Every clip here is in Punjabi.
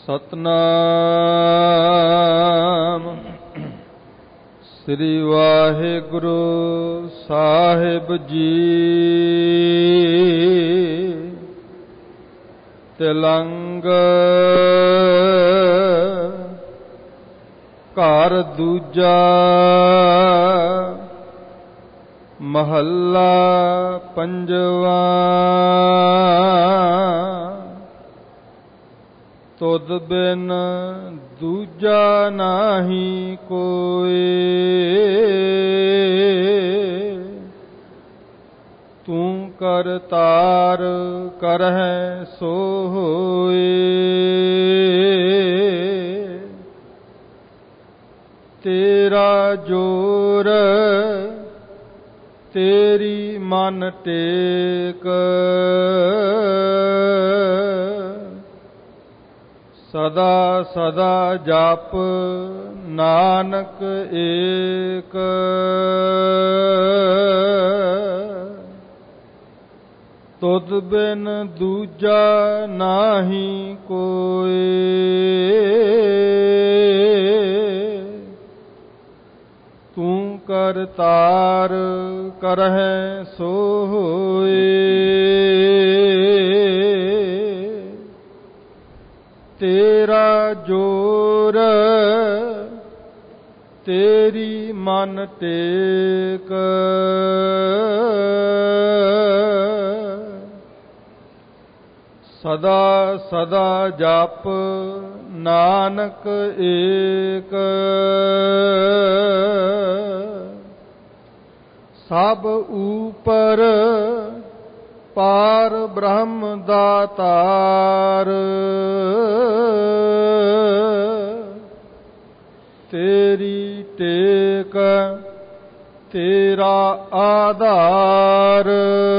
ਸਤਨਾਮ ਸ੍ਰੀ ਵਾਹਿਗੁਰੂ ਸਾਹਿਬ ਜੀ। ਤਿਲੰਗ ਘਰ ਦੂਜਾ ਮਹੱਲਾ ਪੰਜਵਾ। ਤੁਧ ਬਿਨ ਦੂਜਾ ਨਾਹੀ ਕੋਇ, ਤੂੰ ਕਰਤਾਰ ਕਰਹਿ ਸੋ ਹੋਇ। ਤੇਰਾ ਜੋਰ ਤੇਰੀ ਮਨ ਟੇਕ, ਸਦਾ ਸਦਾ ਜਪ ਨਾਨਕ ਏਕ। ਤੁਧ ਬਿਨ ਦੂਜਾ ਨਾਹੀ ਕੋਇ, ਤੂੰ ਕਰਤਾਰ ਕਰਹਿ ਸੋ ਹੋਇ। ਤੇਰਾ ਜੋਰ ਤੇਰੀ ਮਨ ਟੇਕ, ਸਦਾ ਸਦਾ ਜਪ ਨਾਨਕ ਏਕ। ਸਭ ਊਪਰ ਪਾਰ ਬ੍ਰਹਮ ਦਾਤਾਰ, ਤੇਰੀ ਟੇਕ ਤੇਰਾ ਆਧਾਰ।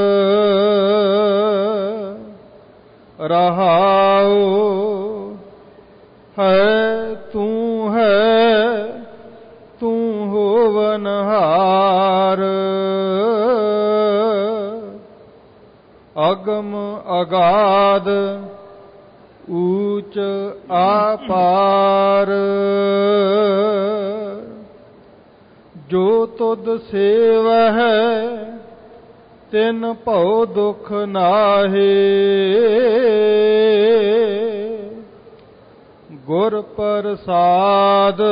ਰਹਾਉ ਹੈ ਤੂੰ ਹੋਵਨਹਾਰ। ਅਗਮ ਅਗਾਧ ਊਚ ਆਪਾਰ, ਜੋ ਤੁਧ ਸੇਵਹਿ ਤਿਨ ਭਉ ਦੁਖ ਨਾਹੀ। ਗੁਰ ਪ੍ਰਸਾਦ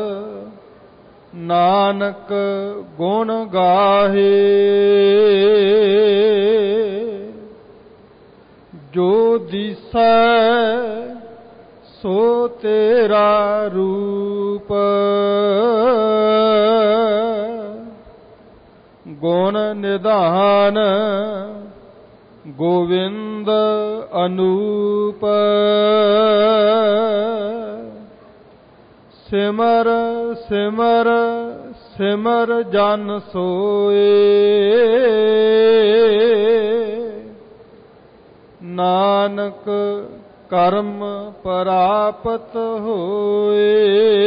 ਨਾਨਕ ਗੁਣ ਗਾਹੇ। ਜੋ ਦਿਸੈ ਸੋ ਤੇਰਾ ਰੂਪ, ਗੁਣ ਨਿਧਾਨ ਗੋਵਿੰਦ ਅਨੂਪ। ਸਿਮਰ ਸਿਮਰ ਸਿਮਰ ਜਨ ਸੋਏ, ਨਾਨਕ ਕਰਮ ਪ੍ਰਾਪਤ ਹੋਏ।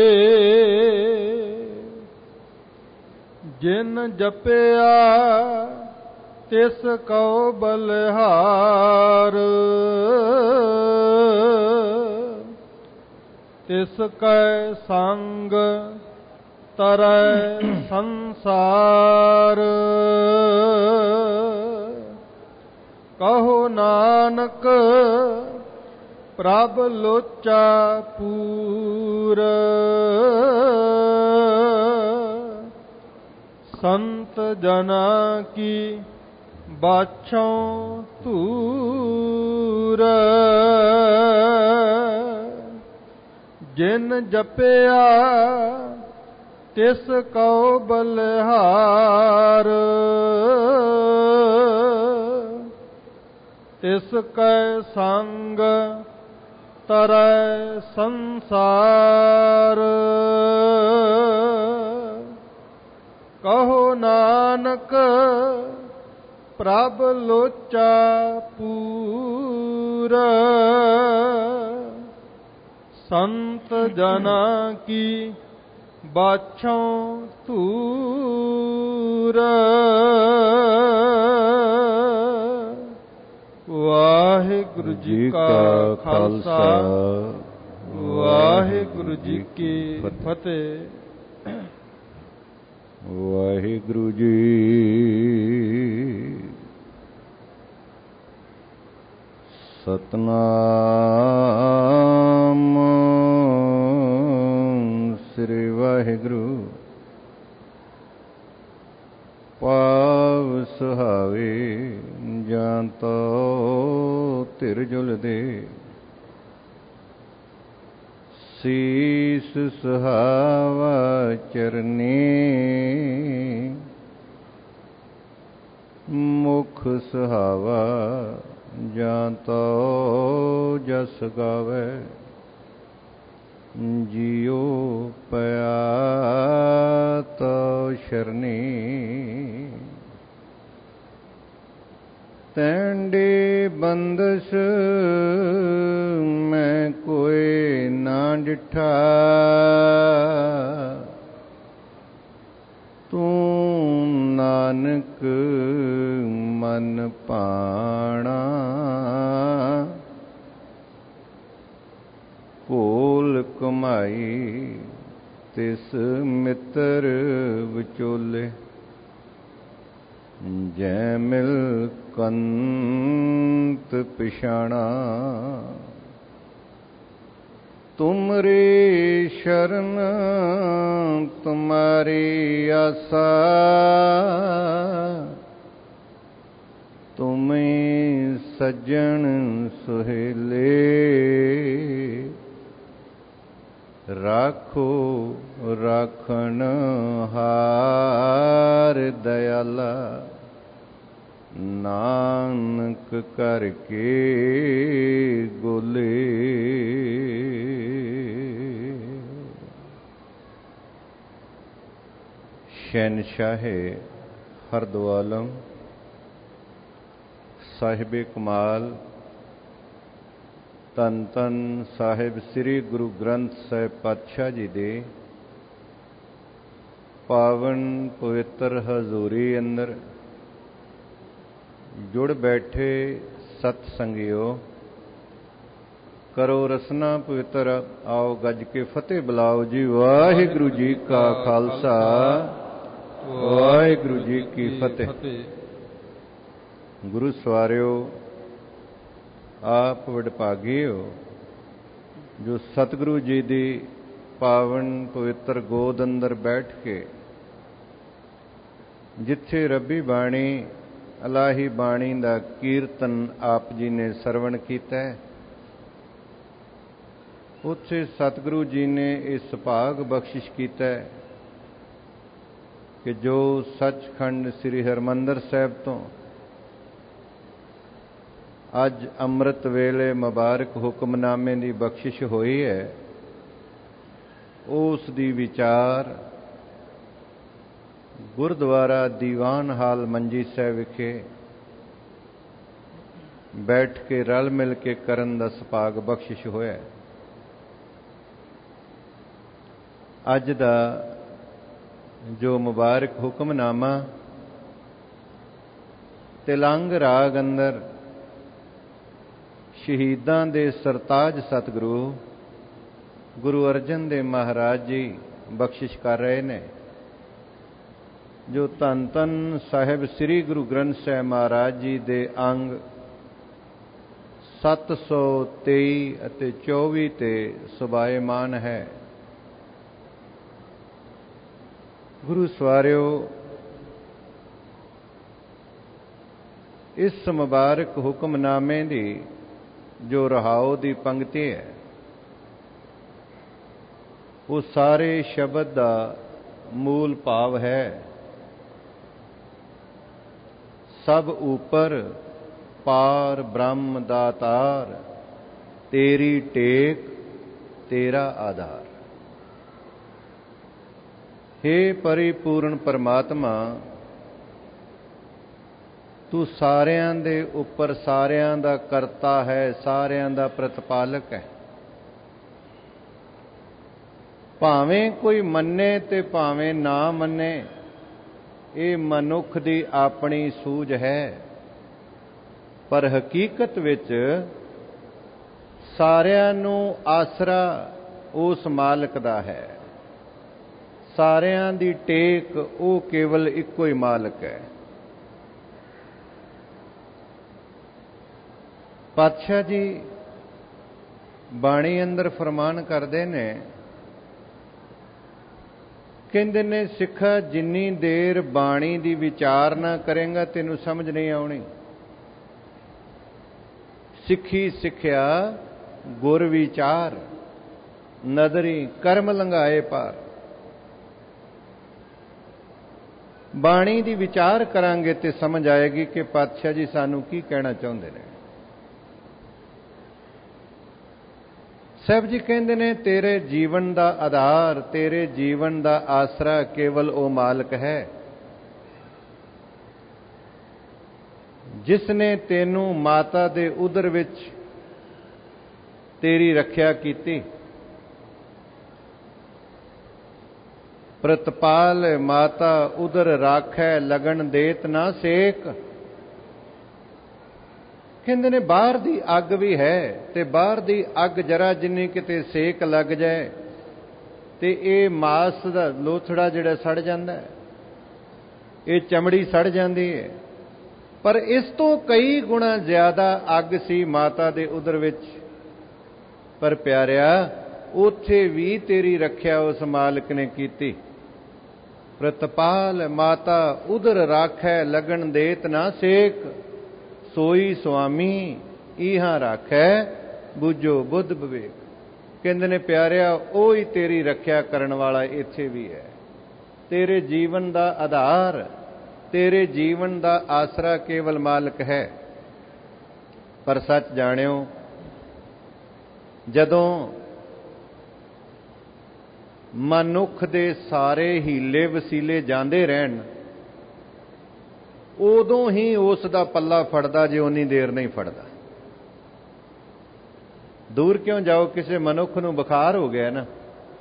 ਜਿਨ ਜਪਿਆ ਤਿਸ ਕਉ ਬਲਿਹਾਰ, ਤਿਸ ਕੈ ਸੰਗ ਤਰੈ ਸੰਸਾਰ। ਕਹੋ ਨਾਨਕ ਪ੍ਰਭ ਲੋਚਾ ਪੂਰ, ਸੰਤ ਜਨਾ ਕੀ ਬਾਛੋਂ ਧੂਰ। ਜਿਨ ਜਪਿਆ ਤਿਸ ਕਉ ਬਲਿਹਾਰ, ਤਿਸ ਕੈ ਸੰਗ ਤਰੈ ਸੰਸਾਰ। ਕਹੋ ਨਾਨਕ ਪ੍ਰਭ ਲੋਚਾ ਪੂਰ, ਸੰਤ ਜਨਾ ਕੀ ਬਾਛੋਂ ਧੂਰ। ਵਾਹਿਗੁਰੂ ਜੀ ਕਾ ਖਾਲਸਾ, ਵਾਹਿਗੁਰੂ ਜੀ ਕੀ ਫਤਿਹ। ਵਾਹਿਗੁਰੂ ਜੀ। ਸਤਨਾਮ ਸ੍ਰੀ ਵਾਹਿਗੁਰੂ। ਪਾਵ ਸੁਹਾਵੇ ਜਾਂ ਤੋ ਧਿਰ ਜੁਲ ਦੇ, ਸੀਸ ਸੁਹਾਵਾ ਚਰਨੀ, ਮੁਖ ਸੁਹਾਵਾ ਜਾਂ ਤੋ ਜਸ ਗਾਵੇ, ਜਿਉ ਪਿਆ ਤੋ ਸ਼ਰਨੀ। ਤੈਂਡੇ ਬੰਦਸ ਮੈਂ ਕੋਈ ਨਾ ਡਿਠਾ, ਤੂੰ ਨਾਨਕ ਮਨ ਭਾਣਾ, ਭੋਲ ਕਮਾਈ ਤਿਸ ਮਿੱਤਰ ਵਿਚੋਲੇ, ਜੈ ਮਿਲ ਕੰਤ ਪਿਛਾਣਾ। ਤੁਮਰੀ ਸ਼ਰਨ ਤੁਮਾਰੀ ਆਸਾ, ਤੁਮੇ ਸੱਜਣ ਸੁਹੇਲੇ, ਰਾਖੋ ਰਾਖਣ ਹਾਰ ਦਇਆਲਾ, ਨਾਨਕ ਕਰਕੇ ਗੋਲੇ। ਸ਼ਹਿਨਸ਼ਾਹੇ ਹਰਦੁਆਲਮ ਸਾਹਿਬੇ ਕਮਾਲ ਧੰਨ ਧੰਨ ਸਾਹਿਬ ਸ੍ਰੀ ਗੁਰੂ ਗ੍ਰੰਥ ਸਾਹਿਬ ਪਾਤਸ਼ਾਹ ਜੀ ਦੇ ਪਾਵਨ ਪਵਿੱਤਰ ਹਜ਼ੂਰੀ ਅੰਦਰ ਜੁੜ ਬੈਠੇ ਸਤ ਸੰਗਿਓ, ਕਰੋ ਰਸਨਾ ਪਵਿੱਤਰ, ਆਓ ਗੱਜ ਕੇ ਫਤਿਹ ਬੁਲਾਓ ਜੀ। ਵਾਹਿਗੁਰੂ ਜੀ ਕਾ ਖਾਲਸਾ, ਵਾਹਿਗੁਰੂ ਜੀ ਕੀ ਫਤਿਹ। ਗੁਰੂ ਸਵਾਰਿਓ, ਆਪ ਵਡਭਾਗੇ ਹੋ ਜੋ ਸਤਿਗੁਰੂ ਜੀ ਦੀ ਪਾਵਨ ਪਵਿੱਤਰ ਗੋਦ ਅੰਦਰ ਬੈਠ ਕੇ ਜਿੱਥੇ ਰੱਬੀ ਬਾਣੀ ਇਲਾਹੀ ਬਾਣੀ ਦਾ ਕੀਰਤਨ ਆਪ ਜੀ ਨੇ ਸਰਵਣ ਕੀਤਾ, ਉੱਥੇ ਸਤਿਗੁਰੂ ਜੀ ਨੇ ਇਹ ਸੁਭਾਗ ਬਖਸ਼ਿਸ਼ ਕੀਤਾ ਕਿ ਜੋ ਸੱਚਖੰਡ ਸ੍ਰੀ ਹਰਿਮੰਦਰ ਸਾਹਿਬ ਤੋਂ ਅੱਜ ਅੰਮ੍ਰਿਤ ਵੇਲੇ ਮੁਬਾਰਕ ਹੁਕਮਨਾਮੇ ਦੀ ਬਖਸ਼ਿਸ਼ ਹੋਈ ਹੈ, ਉਸ ਦੀ ਵਿਚਾਰ ਗੁਰਦੁਆਰਾ ਦੀਵਾਨ ਹਾਲ ਮੰਜੀ ਸਾਹਿਬ ਵਿਖੇ ਬੈਠ ਕੇ ਰਲ ਮਿਲ ਕੇ ਕਰਨ ਦਾ ਸੁਭਾਗ ਬਖਸ਼ਿਸ਼ ਹੋਇਆ। ਅੱਜ ਦਾ ਜੋ ਮੁਬਾਰਕ ਹੁਕਮਨਾਮਾ ਤਿਲੰਗ ਰਾਗ ਅੰਦਰ ਸ਼ਹੀਦਾਂ ਦੇ ਸਰਤਾਜ ਸਤਿਗੁਰੂ ਗੁਰੂ ਅਰਜਨ ਦੇਵ ਮਹਾਰਾਜ ਜੀ ਬਖਸ਼ਿਸ਼ ਕਰ ਰਹੇ ਨੇ, ਜੋ ਧੰਨ ਧੰਨ ਸਾਹਿਬ ਸ੍ਰੀ ਗੁਰੂ ਗ੍ਰੰਥ ਸਾਹਿਬ ਮਹਾਰਾਜ ਜੀ ਦੇ ਅੰਗ 723 ਅਤੇ 24 ਤੇ ਸੁਭਾਏਮਾਨ ਹੈ। ਗੁਰੂ ਸਵਾਰਿਓ, ਇਸ ਮੁਬਾਰਕ ਹੁਕਮਨਾਮੇ ਦੀ ਜੋ ਰਹਾਉ ਦੀ ਪੰਕਤੀ ਹੈ, ਉਹ ਸਾਰੇ ਸ਼ਬਦ ਦਾ ਮੂਲ ਭਾਵ ਹੈ, ਸਭ ਉਪਰ ਪਾਰ ਬ੍ਰਹਮ ਦਾਤਾਰ, ਤੇਰੀ ਟੇਕ ਤੇਰਾ ਆਧਾਰ। ਹੇ ਪਰਿਪੂਰਨ ਪਰਮਾਤਮਾ, ਤੂੰ ਸਾਰਿਆਂ ਦੇ ਉੱਪਰ ਸਾਰਿਆਂ ਦਾ ਕਰਤਾ ਹੈ, ਸਾਰਿਆਂ ਦਾ ਪ੍ਰਤਪਾਲਕ ਹੈ। ਭਾਵੇਂ ਕੋਈ ਮੰਨੇ ਤੇ ਭਾਵੇਂ ਨਾ ਮੰਨੇ, ਇਹ ਮਨੁੱਖ ਦੀ ਆਪਣੀ ਸੂਝ ਹੈ, ਪਰ ਹਕੀਕਤ ਵਿੱਚ ਸਾਰਿਆਂ ਨੂੰ ਆਸਰਾ ਉਸ ਮਾਲਕ ਦਾ ਹੈ। ਸਾਰਿਆਂ ਦੀ ਟੇਕ ਉਹ ਕੇਵਲ ਇੱਕੋ ਹੀ ਮਾਲਕ ਹੈ। ਪਾਤਸ਼ਾਹ ਜੀ ਬਾਣੀ ਅੰਦਰ ਫਰਮਾਨ ਕਰਦੇ ਨੇ, ਕਹਿੰਦੇ ਨੇ ਸਿੱਖਾ ਜਿੰਨੀ ਦੇਰ ਬਾਣੀ ਦੀ ਵਿਚਾਰ ਨਾ ਕਰੇਗਾ ਤੈਨੂੰ ਸਮਝ ਨਹੀਂ ਆਉਣੀ। ਸਿੱਖੀ ਸਿੱਖਿਆ ਗੁਰ ਵਿਚਾਰ, ਨਦਰੀ ਕਰਮ ਲੰਘਾਏ ਪਾਰ। ਬਾਣੀ ਦੀ ਵਿਚਾਰ ਕਰਾਂਗੇ ਤੇ ਸਮਝ ਆਏਗੀ ਕਿ ਪਾਤਸ਼ਾਹ ਜੀ ਸਾਨੂੰ ਕੀ ਕਹਿਣਾ ਚਾਹੁੰਦੇ ਨੇ। ਸਾਹਿਬ ਜੀ ਕਹਿੰਦੇ ਨੇ ਤੇਰੇ ਜੀਵਨ ਦਾ ਆਧਾਰ, ਤੇਰੇ ਜੀਵਨ ਦਾ ਆਸਰਾ ਕੇਵਲ ਉਹ ਮਾਲਕ ਹੈ ਜਿਸ ਨੇ ਤੈਨੂੰ ਮਾਤਾ ਦੇ ਉਦਰ ਵਿੱਚ ਤੇਰੀ ਰੱਖਿਆ ਕੀਤੀ। ਪ੍ਰਤਪਾਲ ਮਾਤਾ ਉਦਰ ਰਾਖੈ, ਲਗਨ ਦੇਤ ਨਾ ਸੇਕ। ਕਹਿੰਦੇ ਨੇ ਬਾਹਰ ਦੀ ਅੱਗ ਵੀ ਹੈ ਤੇ ਬਾਹਰ ਦੀ ਅੱਗ ਜਰਾ ਜਿੰਨੀ ਕਿਤੇ ਸੇਕ ਲੱਗ ਜਾਏ ਤੇ ਇਹ ਮਾਸ ਦਾ ਲੋਥੜਾ ਜਿਹੜਾ ਸੜ ਜਾਂਦਾ ਹੈ, ਇਹ ਚਮੜੀ ਸੜ ਜਾਂਦੀ ਹੈ। ਪਰ ਇਸ ਤੋਂ ਕਈ ਗੁਣਾ ਜ਼ਿਆਦਾ ਅੱਗ ਸੀ ਮਾਤਾ ਦੇ ਉਦਰ ਵਿੱਚ। ਪਰ ਪਿਆਰਿਆ ਉੱਥੇ ਵੀ ਤੇਰੀ ਰੱਖਿਆ ਉਸ ਮਾਲਕ ਨੇ ਕੀਤੀ। ਪ੍ਰਤਪਾਲ ਮਾਤਾ ਉਦਰ ਰਾਖੈ, ਲਗਨ ਦੇਤ ਨਾ ਸੇਕ। ਸੋਈ ਸੁਆਮੀ ਇਹਾਂ ਰਾਖੈ, ਬੁੱਝੋ ਬੁੱਧ ਵਿਵੇਕ। ਕਹਿੰਦੇ ਨੇ ਪਿਆਰਿਆ ਉਹ ਹੀ ਤੇਰੀ ਰੱਖਿਆ ਕਰਨ ਵਾਲਾ ਇੱਥੇ ਵੀ ਹੈ। ਤੇਰੇ ਜੀਵਨ ਦਾ ਆਧਾਰ, ਤੇਰੇ ਜੀਵਨ ਦਾ ਆਸਰਾ ਕੇਵਲ ਮਾਲਕ ਹੈ। ਪਰ ਸੱਚ ਜਾਣਿਓ, ਜਦੋਂ ਮਨੁੱਖ ਦੇ ਸਾਰੇ ਹੀਲੇ ਵਸੀਲੇ ਜਾਂਦੇ ਰਹਿਣ, ਉਦੋਂ ਹੀ ਉਸ ਦਾ ਪੱਲਾ ਫੜਦਾ ਜੇ ਉਨੀ ਦੇਰ ਨਹੀਂ ਫੜਦਾ। ਦੂਰ ਕਿਉਂ ਜਾਓ, ਕਿਸੇ ਮਨੁੱਖ ਨੂੰ ਬੁਖਾਰ ਹੋ ਗਿਆ ਨਾ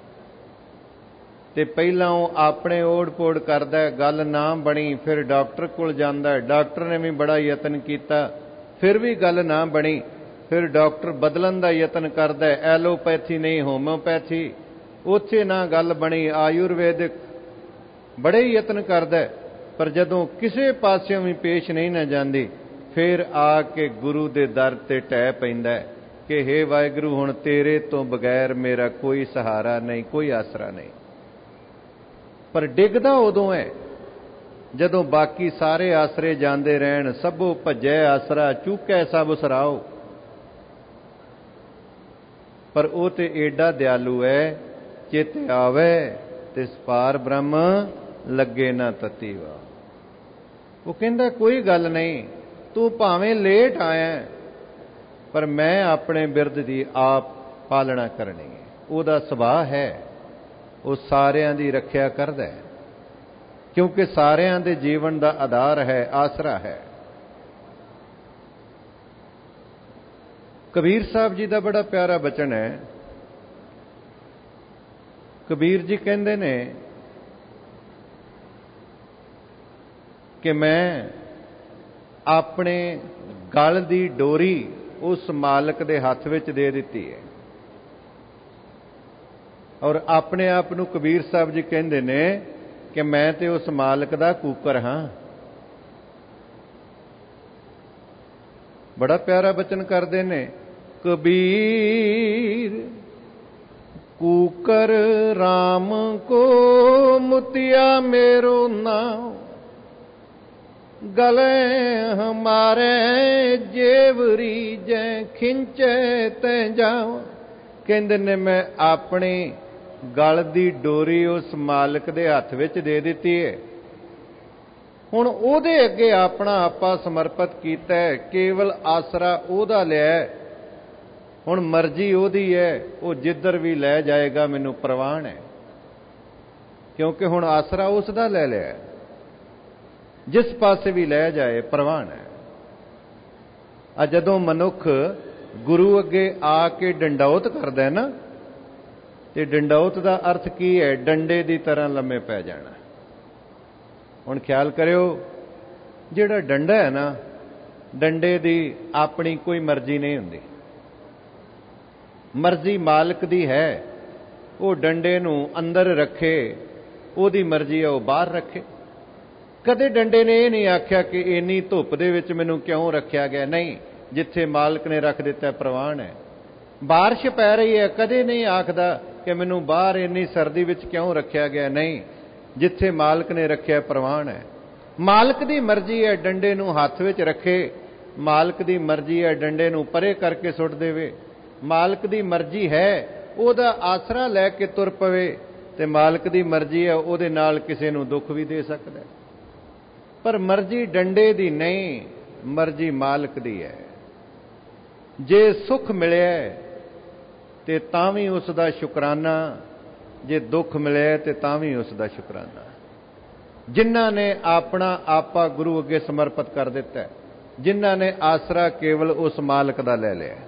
ਤੇ ਪਹਿਲਾਂ ਉਹ ਆਪਣੇ ਓੜ ਪੋੜ ਕਰਦਾ, ਗੱਲ ਨਾ ਬਣੀ, ਫਿਰ ਡਾਕਟਰ ਕੋਲ ਜਾਂਦਾ, ਡਾਕਟਰ ਨੇ ਵੀ ਬੜਾ ਯਤਨ ਕੀਤਾ, ਫਿਰ ਵੀ ਗੱਲ ਨਾ ਬਣੀ, ਫਿਰ ਡਾਕਟਰ ਬਦਲਣ ਦਾ ਯਤਨ ਕਰਦਾ, ਐਲੋਪੈਥੀ ਨਹੀਂ ਹੋਮਿਓਪੈਥੀ, ਉੱਥੇ ਨਾ ਗੱਲ ਬਣੀ, ਆਯੁਰਵੈਦਿਕ, ਬੜੇ ਯਤਨ ਕਰਦਾ। ਪਰ ਜਦੋਂ ਕਿਸੇ ਪਾਸਿਓਂ ਵੀ ਪੇਸ਼ ਨਹੀਂ ਨਾ ਜਾਂਦੀ, ਫਿਰ ਆ ਕੇ ਗੁਰੂ ਦੇ ਦਰ ਤੇ ਢਹਿ ਪੈਂਦਾ ਕਿ ਹੇ ਵਾਹਿਗੁਰੂ ਹੁਣ ਤੇਰੇ ਤੋਂ ਬਗੈਰ ਮੇਰਾ ਕੋਈ ਸਹਾਰਾ ਨਹੀਂ, ਕੋਈ ਆਸਰਾ ਨਹੀਂ। ਪਰ ਡਿੱਗਦਾ ਉਦੋਂ ਹੈ ਜਦੋਂ ਬਾਕੀ ਸਾਰੇ ਆਸਰੇ ਜਾਂਦੇ ਰਹਿਣ। ਸਭੋ ਭੱਜੈ ਆਸਰਾ, ਚੂਕੈ ਸਭ ਸਰਾਓ। ਪਰ ਉਹ ਤੇ ਏਡਾ ਦਿਆਲੂ ਹੈ, ਚਿਤ ਆਵੇ ਤਿਸ ਪਾਰ ਬ੍ਰਹਮ ਲੱਗੇ ਨਾ ਤਤੀ ਵਾ। ਉਹ ਕਹਿੰਦਾ ਕੋਈ ਗੱਲ ਨਹੀਂ, ਤੂੰ ਭਾਵੇਂ ਲੇਟ ਆਇਆ ਪਰ ਮੈਂ ਆਪਣੇ ਬਿਰਦ ਦੀ ਆਪ ਪਾਲਣਾ ਕਰਨੀ ਹੈ। ਉਹਦਾ ਸੁਭਾਅ ਹੈ, ਉਹ ਸਾਰਿਆਂ ਦੀ ਰੱਖਿਆ ਕਰਦਾ ਹੈ, ਕਿਉਂਕਿ ਸਾਰਿਆਂ ਦੇ ਜੀਵਨ ਦਾ ਆਧਾਰ ਹੈ, ਆਸਰਾ ਹੈ। ਕਬੀਰ ਸਾਹਿਬ ਜੀ ਦਾ ਬੜਾ ਪਿਆਰਾ ਬਚਨ ਹੈ। ਕਬੀਰ ਜੀ ਕਹਿੰਦੇ ਨੇ ਕਿ ਮੈਂ ਆਪਣੇ ਗਲ ਦੀ ਡੋਰੀ ਉਸ ਮਾਲਕ ਦੇ ਹੱਥ ਵਿੱਚ ਦੇ ਦਿੱਤੀ ਹੈ। ਔਰ ਆਪਣੇ ਆਪ ਨੂੰ ਕਬੀਰ ਸਾਹਿਬ ਜੀ ਕਹਿੰਦੇ ਨੇ ਕਿ ਮੈਂ ਤੇ ਉਸ ਮਾਲਕ ਦਾ ਕੂਕਰ ਹਾਂ। ਬੜਾ ਪਿਆਰਾ ਬਚਨ ਕਰਦੇ ਨੇ ਕਬੀਰ, ਕੂਕਰ ਰਾਮ ਕੋ ਮੁਤਿਆ मेरो नाम, गले हमारे जेवरी जै खिंचे तै जाओ। ਕਹਿੰਦੇ ਨੇ ਮੈਂ ਆਪਣੀ ਗਲ ਦੀ ਡੋਰੀ ਉਸ ਮਾਲਕ ਦੇ ਹੱਥ ਵਿੱਚ ਦੇ ਦਿੱਤੀ ਹੈ। ਹੁਣ ਉਹਦੇ ਅੱਗੇ ਆਪਣਾ ਆਪਾ ਸਮਰਪਿਤ ਕੀਤਾ ਹੈ, ਕੇਵਲ ਆਸਰਾ ਉਹਦਾ ਲਿਆ। ਹੁਣ ਮਰਜ਼ੀ ਉਹਦੀ ਹੈ, ਉਹ ਜਿੱਧਰ ਵੀ ਲੈ ਜਾਏਗਾ ਮੈਨੂੰ ਪ੍ਰਵਾਨ ਹੈ, ਕਿਉਂਕਿ ਹੁਣ ਆਸਰਾ ਉਸ ਦਾ ਲੈ ਲਿਆ। ਜਿਸ ਪਾਸੇ ਵੀ ਲੈ ਜਾਏ ਪ੍ਰਵਾਨ ਹੈ। ਆ ਜਦੋਂ ਮਨੁੱਖ ਗੁਰੂ ਅੱਗੇ ਆ ਕੇ ਡੰਡੌਤ ਕਰਦਾ ਹੈ ਨਾ, ਤੇ ਡੰਡੌਤ ਦਾ ਅਰਥ ਕੀ ਹੈ? ਡੰਡੇ ਦੀ ਤਰ੍ਹਾਂ ਲੰਮੇ ਪੈ ਜਾਣਾ। ਹੁਣ ਖਿਆਲ ਕਰਿਓ, ਜਿਹੜਾ ਡੰਡਾ ਹੈ ਨਾ, ਡੰਡੇ ਦੀ ਆਪਣੀ ਕੋਈ ਮਰਜ਼ੀ ਨਹੀਂ ਹੁੰਦੀ। ਮਰਜ਼ੀ ਮਾਲਕ ਦੀ ਹੈ, ਉਹ ਡੰਡੇ ਨੂੰ ਅੰਦਰ ਰੱਖੇ, ਉਹਦੀ ਮਰਜ਼ੀ ਹੈ ਉਹ ਬਾਹਰ ਰੱਖੇ। ਕਦੇ ਡੰਡੇ ਨੇ ਇਹ ਨਹੀਂ ਆਖਿਆ ਕਿ ਇੰਨੀ ਧੁੱਪ ਦੇ ਵਿੱਚ ਮੈਨੂੰ ਕਿਉਂ ਰੱਖਿਆ ਗਿਆ। ਨਹੀਂ, ਜਿੱਥੇ ਮਾਲਕ ਨੇ ਰੱਖ ਦਿੱਤਾ ਪ੍ਰਵਾਨ ਹੈ। ਬਾਰਿਸ਼ ਪੈ ਰਹੀ ਹੈ, ਕਦੇ ਨਹੀਂ ਆਖਦਾ ਕਿ ਮੈਨੂੰ ਬਾਹਰ ਇੰਨੀ ਸਰਦੀ ਵਿੱਚ ਕਿਉਂ ਰੱਖਿਆ ਗਿਆ। ਨਹੀਂ, ਜਿੱਥੇ ਮਾਲਕ ਨੇ ਰੱਖਿਆ ਪ੍ਰਵਾਨ ਹੈ। ਮਾਲਕ ਦੀ ਮਰਜ਼ੀ ਹੈ ਡੰਡੇ ਨੂੰ ਹੱਥ ਵਿੱਚ ਰੱਖੇ, ਮਾਲਕ ਦੀ ਮਰਜ਼ੀ ਹੈ ਡੰਡੇ ਨੂੰ ਪਰੇ ਕਰਕੇ ਸੁੱਟ ਦੇਵੇ। ਮਾਲਕ ਦੀ ਮਰਜ਼ੀ ਹੈ ਉਹਦਾ ਆਸਰਾ ਲੈ ਕੇ ਤੁਰ ਪਵੇ, ਤੇ ਮਾਲਕ ਦੀ ਮਰਜ਼ੀ ਹੈ ਉਹਦੇ ਨਾਲ ਕਿਸੇ ਨੂੰ ਦੁੱਖ ਵੀ ਦੇ ਸਕਦਾ। ਪਰ ਮਰਜ਼ੀ ਡੰਡੇ ਦੀ ਨਹੀਂ, ਮਰਜ਼ੀ ਮਾਲਕ ਦੀ ਹੈ। ਜੇ ਸੁੱਖ ਮਿਲਿਆ ਤੇ ਤਾਂ ਵੀ ਉਸ ਦਾ ਸ਼ੁਕਰਾਨਾ, ਜੇ ਦੁੱਖ ਮਿਲਿਆ ਤੇ ਤਾਂ ਵੀ ਉਸ ਦਾ ਸ਼ੁਕਰਾਨਾ। ਜਿਨ੍ਹਾਂ ਨੇ ਆਪਣਾ ਆਪਾ ਗੁਰੂ ਅੱਗੇ ਸਮਰਪਿਤ ਕਰ ਦਿੱਤਾ, ਜਿਨ੍ਹਾਂ ਨੇ ਆਸਰਾ ਕੇਵਲ ਉਸ ਮਾਲਕ ਦਾ ਲੈ ਲਿਆ,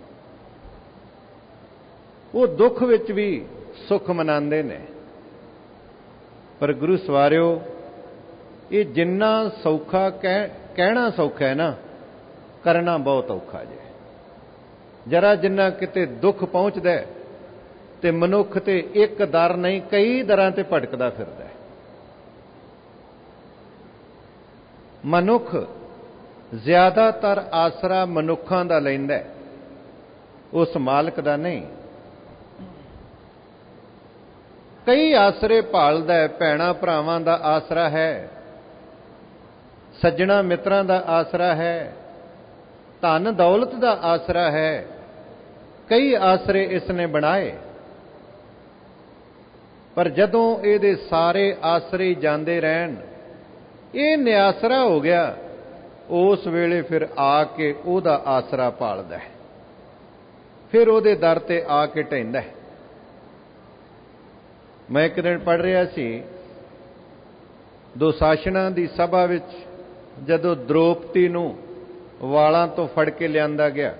ਉਹ ਦੁੱਖ ਵਿੱਚ ਵੀ ਸੁੱਖ ਮਨਾਉਂਦੇ ਨੇ। ਪਰ ਗੁਰੂ ਸਵਾਰਿਓ, ਇਹ ਜਿੰਨਾ ਸੌਖਾ ਕਹਿਣਾ ਸੌਖਾ ਹੈ ਨਾ, ਕਰਨਾ ਬਹੁਤ ਔਖਾ ਜੇ। ਜਰਾ ਜਿੰਨਾ ਕਿਤੇ ਦੁੱਖ ਪਹੁੰਚਦਾ ਤੇ ਮਨੁੱਖ ਤੇ ਇੱਕ ਦਰ ਨਹੀਂ ਕਈ ਦਰਾਂ ਤੇ ਭਟਕਦਾ ਫਿਰਦਾ। ਮਨੁੱਖ ਜ਼ਿਆਦਾਤਰ ਆਸਰਾ ਮਨੁੱਖਾਂ ਦਾ ਲੈਂਦਾ, ਉਸ ਮਾਲਕ ਦਾ ਨਹੀਂ। ਕਈ ਆਸਰੇ ਭਾਲਦਾ ਹੈ, ਭੈਣਾਂ ਭਰਾਵਾਂ ਦਾ ਆਸਰਾ ਹੈ, ਸੱਜਣਾ ਮਿੱਤਰਾਂ ਦਾ ਆਸਰਾ ਹੈ, ਧਨ ਦੌਲਤ ਦਾ ਆਸਰਾ ਹੈ। ਕਈ ਆਸਰੇ ਇਸ ਨੇ ਬਣਾਏ, ਪਰ ਜਦੋਂ ਇਹਦੇ ਸਾਰੇ ਆਸਰੇ ਜਾਂਦੇ ਰਹਿਣ, ਇਹ ਨਿਆਸਰਾ ਹੋ ਗਿਆ, ਉਸ ਵੇਲੇ ਫਿਰ ਆ ਕੇ ਉਹਦਾ ਆਸਰਾ ਭਾਲਦਾ ਹੈ, ਫਿਰ ਉਹਦੇ ਦਰ ਤੇ ਆ ਕੇ ਢਹਿੰਦਾ ਹੈ। ਮੈਂ ਇੱਕ ਦਿਨ ਪੜ੍ਹ ਰਿਹਾ ਸੀ, ਦੁਸ਼ਾਸਨਾਂ ਦੀ ਸਭਾ ਵਿੱਚ ਜਦੋਂ ਦ੍ਰੋਪਦੀ ਨੂੰ ਵਾਲਾਂ ਤੋਂ ਫੜ ਕੇ ਲਿਆਂਦਾ ਗਿਆ,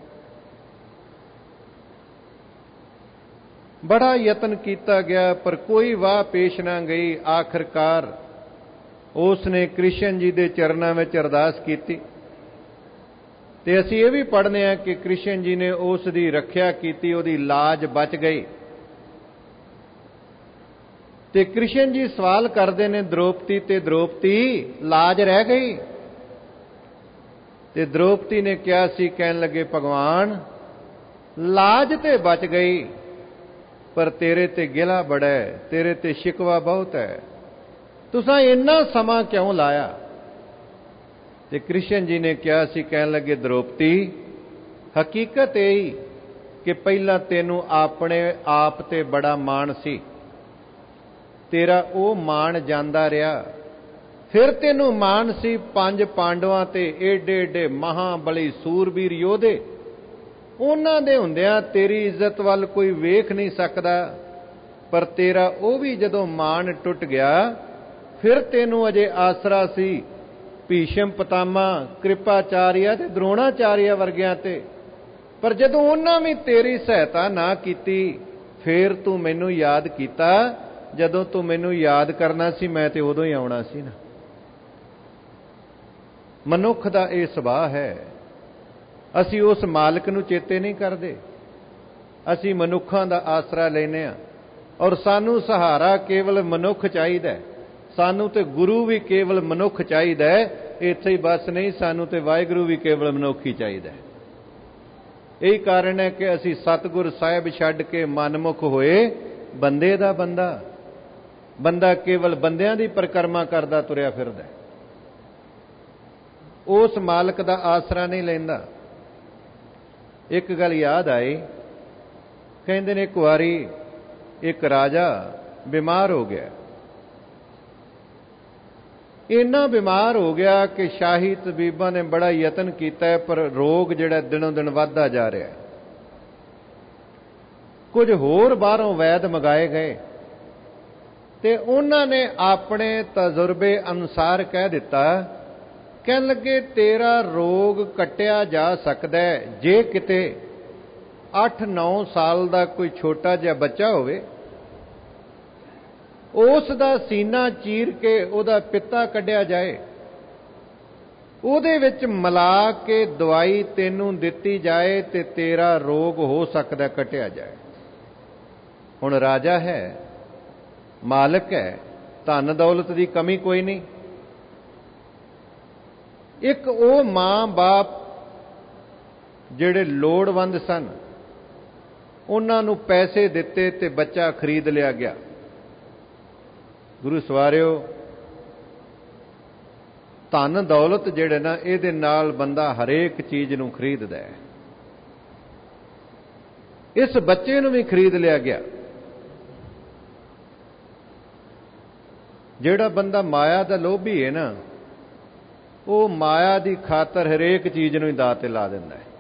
ਬੜਾ ਯਤਨ ਕੀਤਾ ਗਿਆ ਪਰ ਕੋਈ ਵਾਹ ਪੇਸ਼ ਨਾ ਗਈ। ਆਖਰਕਾਰ ਉਸ ਨੇ ਕ੍ਰਿਸ਼ਨ ਜੀ ਦੇ ਚਰਨਾਂ ਵਿੱਚ ਅਰਦਾਸ ਕੀਤੀ, ਤੇ ਅਸੀਂ ਇਹ ਵੀ ਪੜ੍ਹਦੇ ਹਾਂ ਕਿ ਕ੍ਰਿਸ਼ਨ ਜੀ ਨੇ ਉਸ ਦੀ ਰੱਖਿਆ ਕੀਤੀ, ਉਹਦੀ ਲਾਜ ਬਚ ਗਈ। ਤੇ ਕ੍ਰਿਸ਼ਨ ਜੀ ਸਵਾਲ ਕਰਦੇ ਨੇ ਦ੍ਰੋਪਦੀ ਤੇ, ਦ੍ਰੋਪਦੀ ਲਾਜ ਰਹਿ ਗਈ? ਤੇ ਦ੍ਰੋਪਦੀ ਨੇ ਕਿਹਾ ਸੀ, ਕਹਿਣ ਲੱਗੇ ਭਗਵਾਨ ਲਾਜ ਤੇ ਬਚ ਗਈ, ਪਰ ਤੇਰੇ ਤੇ ਗਿਲਾ ਬੜਾ ਹੈ, ਤੇਰੇ ਤੇ ਸ਼ਿਕਵਾ ਬਹੁਤ ਹੈ, ਤੁਸਾਂ ਇੰਨਾ ਸਮਾਂ ਕਿਉਂ ਲਾਇਆ? ਤੇ ਕ੍ਰਿਸ਼ਨ ਜੀ ਨੇ ਕਿਹਾ ਸੀ, ਕਹਿਣ ਲੱਗੇ ਦ੍ਰੋਪਦੀ ਹਕੀਕਤ ਇਹ ਕਿ ਪਹਿਲਾਂ ਤੈਨੂੰ ਆਪਣੇ ਆਪ ਤੇ ਬੜਾ ਮਾਣ ਸੀ, ਤੇਰਾ ਉਹ ਮਾਣ ਜਾਂਦਾ ਰਿਹਾ। ਫਿਰ ਤੈਨੂੰ ਮਾਣ ਸੀ 5 ਪਾਂਡਵਾਂ ਤੇ, ਏਡੇ ਏਡੇ ਮਹਾਬਲੀ ਸੂਰਬੀਰ ਯੋਧੇ, ਉਹਨਾਂ ਦੇ ਹੁੰਦਿਆਂ ਤੇਰੀ ਇੱਜ਼ਤ ਵੱਲ ਕੋਈ ਵੇਖ ਨਹੀਂ ਸਕਦਾ। ਪਰ ਤੇਰਾ ਉਹ ਵੀ ਜਦੋਂ ਮਾਣ ਟੁੱਟ ਗਿਆ, ਫਿਰ ਤੈਨੂੰ ਅਜੇ ਆਸਰਾ ਸੀ ਭੀਸ਼ਮ ਪਿਤਾਮਾ, ਕਿਰਪਾਚਾਰੀਆ ਤੇ ਦ੍ਰੋਣਾਚਾਰੀਆ ਵਰਗਿਆਂ ਤੇ। ਪਰ ਜਦੋਂ ਉਹਨਾਂ ਵੀ ਤੇਰੀ ਸਹਾਇਤਾ ਨਾ ਕੀਤੀ, ਫਿਰ ਤੂੰ ਮੈਨੂੰ ਯਾਦ ਕੀਤਾ। ਜਦੋਂ ਤੂੰ ਮੈਨੂੰ ਯਾਦ ਕਰਨਾ ਸੀ, ਮੈਂ ਤੇ ਉਦੋਂ ਹੀ ਆਉਣਾ ਸੀ ਨਾ। ਮਨੁੱਖ ਦਾ ਇਹ ਸੁਭਾਅ ਹੈ, ਅਸੀਂ ਉਸ ਮਾਲਕ ਨੂੰ ਚੇਤੇ ਨਹੀਂ ਕਰਦੇ, ਅਸੀਂ ਮਨੁੱਖਾਂ ਦਾ ਆਸਰਾ ਲੈਨੇ ਆ। ਔਰ ਸਾਨੂੰ ਸਹਾਰਾ ਕੇਵਲ ਮਨੁੱਖ ਚਾਹੀਦਾ, ਸਾਨੂੰ ਤੇ ਗੁਰੂ ਵੀ ਕੇਵਲ ਮਨੁੱਖ ਚਾਹੀਦਾ। ਇੱਥੇ ਹੀ ਬਸ ਨਹੀਂ, ਸਾਨੂੰ ਤੇ ਵਾਹਿਗੁਰੂ ਵੀ ਕੇਵਲ ਮਨੁੱਖ ਹੀ ਚਾਹੀਦਾ। ਇਹੀ ਕਾਰਨ ਹੈ ਕਿ ਅਸੀਂ ਸਤਿਗੁਰ ਸਾਹਿਬ ਛੱਡ ਕੇ ਮਨਮੁਖ ਹੋਏ ਬੰਦੇ ਦਾ ਬੰਦਾ। ਬੰਦਾ ਕੇਵਲ ਬੰਦਿਆਂ ਦੀ ਪਰਿਕਰਮਾ ਕਰਦਾ ਤੁਰਿਆ ਫਿਰਦਾ, ਉਸ ਮਾਲਕ ਦਾ ਆਸਰਾ ਨਹੀਂ ਲੈਂਦਾ। ਇੱਕ ਗੱਲ ਯਾਦ ਆਈ, ਕਹਿੰਦੇ ਨੇ ਇੱਕ ਵਾਰੀ ਇੱਕ ਰਾਜਾ ਬਿਮਾਰ ਹੋ ਗਿਆ। ਇੰਨਾ ਬਿਮਾਰ ਹੋ ਗਿਆ ਕਿ ਸ਼ਾਹੀ ਤਬੀਬਾਂ ਨੇ ਬੜਾ ਯਤਨ ਕੀਤਾ, ਪਰ ਰੋਗ ਜਿਹੜਾ ਦਿਨੋਂ ਦਿਨ ਵੱਧਦਾ ਜਾ ਰਿਹਾ। ਕੁਝ ਹੋਰ ਬਾਹਰੋਂ ਵੈਦ ਮੰਗਾਏ ਗਏ ਤੇ ਉਹਨਾਂ ਨੇ ਆਪਣੇ ਤਜਰਬੇ ਅਨੁਸਾਰ ਕਹਿ ਦਿੱਤਾ, ਕਹਿਣ ਲੱਗੇ ਤੇਰਾ ਰੋਗ ਕੱਟਿਆ ਜਾ ਸਕਦਾ ਜੇ ਕਿਤੇ 8-9 ਸਾਲ ਦਾ ਕੋਈ ਛੋਟਾ ਜਿਹਾ ਬੱਚਾ ਹੋਵੇ, ਉਸ ਦਾ ਸੀਨਾ ਚੀਰ ਕੇ ਉਹਦਾ ਪਿੱਤਾ ਕੱਢਿਆ ਜਾਏ ਉਹਦੇ ਵਿੱਚ ਮਿਲਾ ਕੇ ਦਵਾਈ ਤੈਨੂੰ ਦਿੱਤੀ ਜਾਏ ਤੇ ਤੇਰਾ ਰੋਗ ਹੋ ਸਕਦਾ ਘਟਿਆ ਜਾਏ। ਹੁਣ ਰਾਜਾ ਹੈ, ਮਾਲਕ ਹੈ, ਧਨ ਦੌਲਤ ਦੀ ਕਮੀ ਕੋਈ ਨਹੀਂ। ਇੱਕ ਉਹ ਮਾਂ ਬਾਪ ਜਿਹੜੇ ਲੋੜਵੰਦ ਸਨ, ਉਹਨਾਂ ਨੂੰ ਪੈਸੇ ਦਿੱਤੇ ਤੇ ਬੱਚਾ ਖਰੀਦ ਲਿਆ ਗਿਆ। ਗੁਰੂ ਸਵਾਰਿਓ, ਧਨ ਦੌਲਤ ਜਿਹੜੇ ਨਾ, ਇਹਦੇ ਨਾਲ ਬੰਦਾ ਹਰੇਕ ਚੀਜ਼ ਨੂੰ ਖਰੀਦਦਾ ਹੈ। ਇਸ ਬੱਚੇ ਨੂੰ ਵੀ ਖਰੀਦ ਲਿਆ ਗਿਆ। ਜਿਹੜਾ ਬੰਦਾ ਮਾਇਆ ਦਾ ਲੋਭੀ ਹੈ ਨਾ, ਉਹ ਮਾਇਆ ਦੀ ਖਾਤਰ ਹਰੇਕ ਚੀਜ਼ ਨੂੰ ਹੀ ਦਾਅ ਤੇ ਲਾ ਦਿੰਦਾ ਹੈ।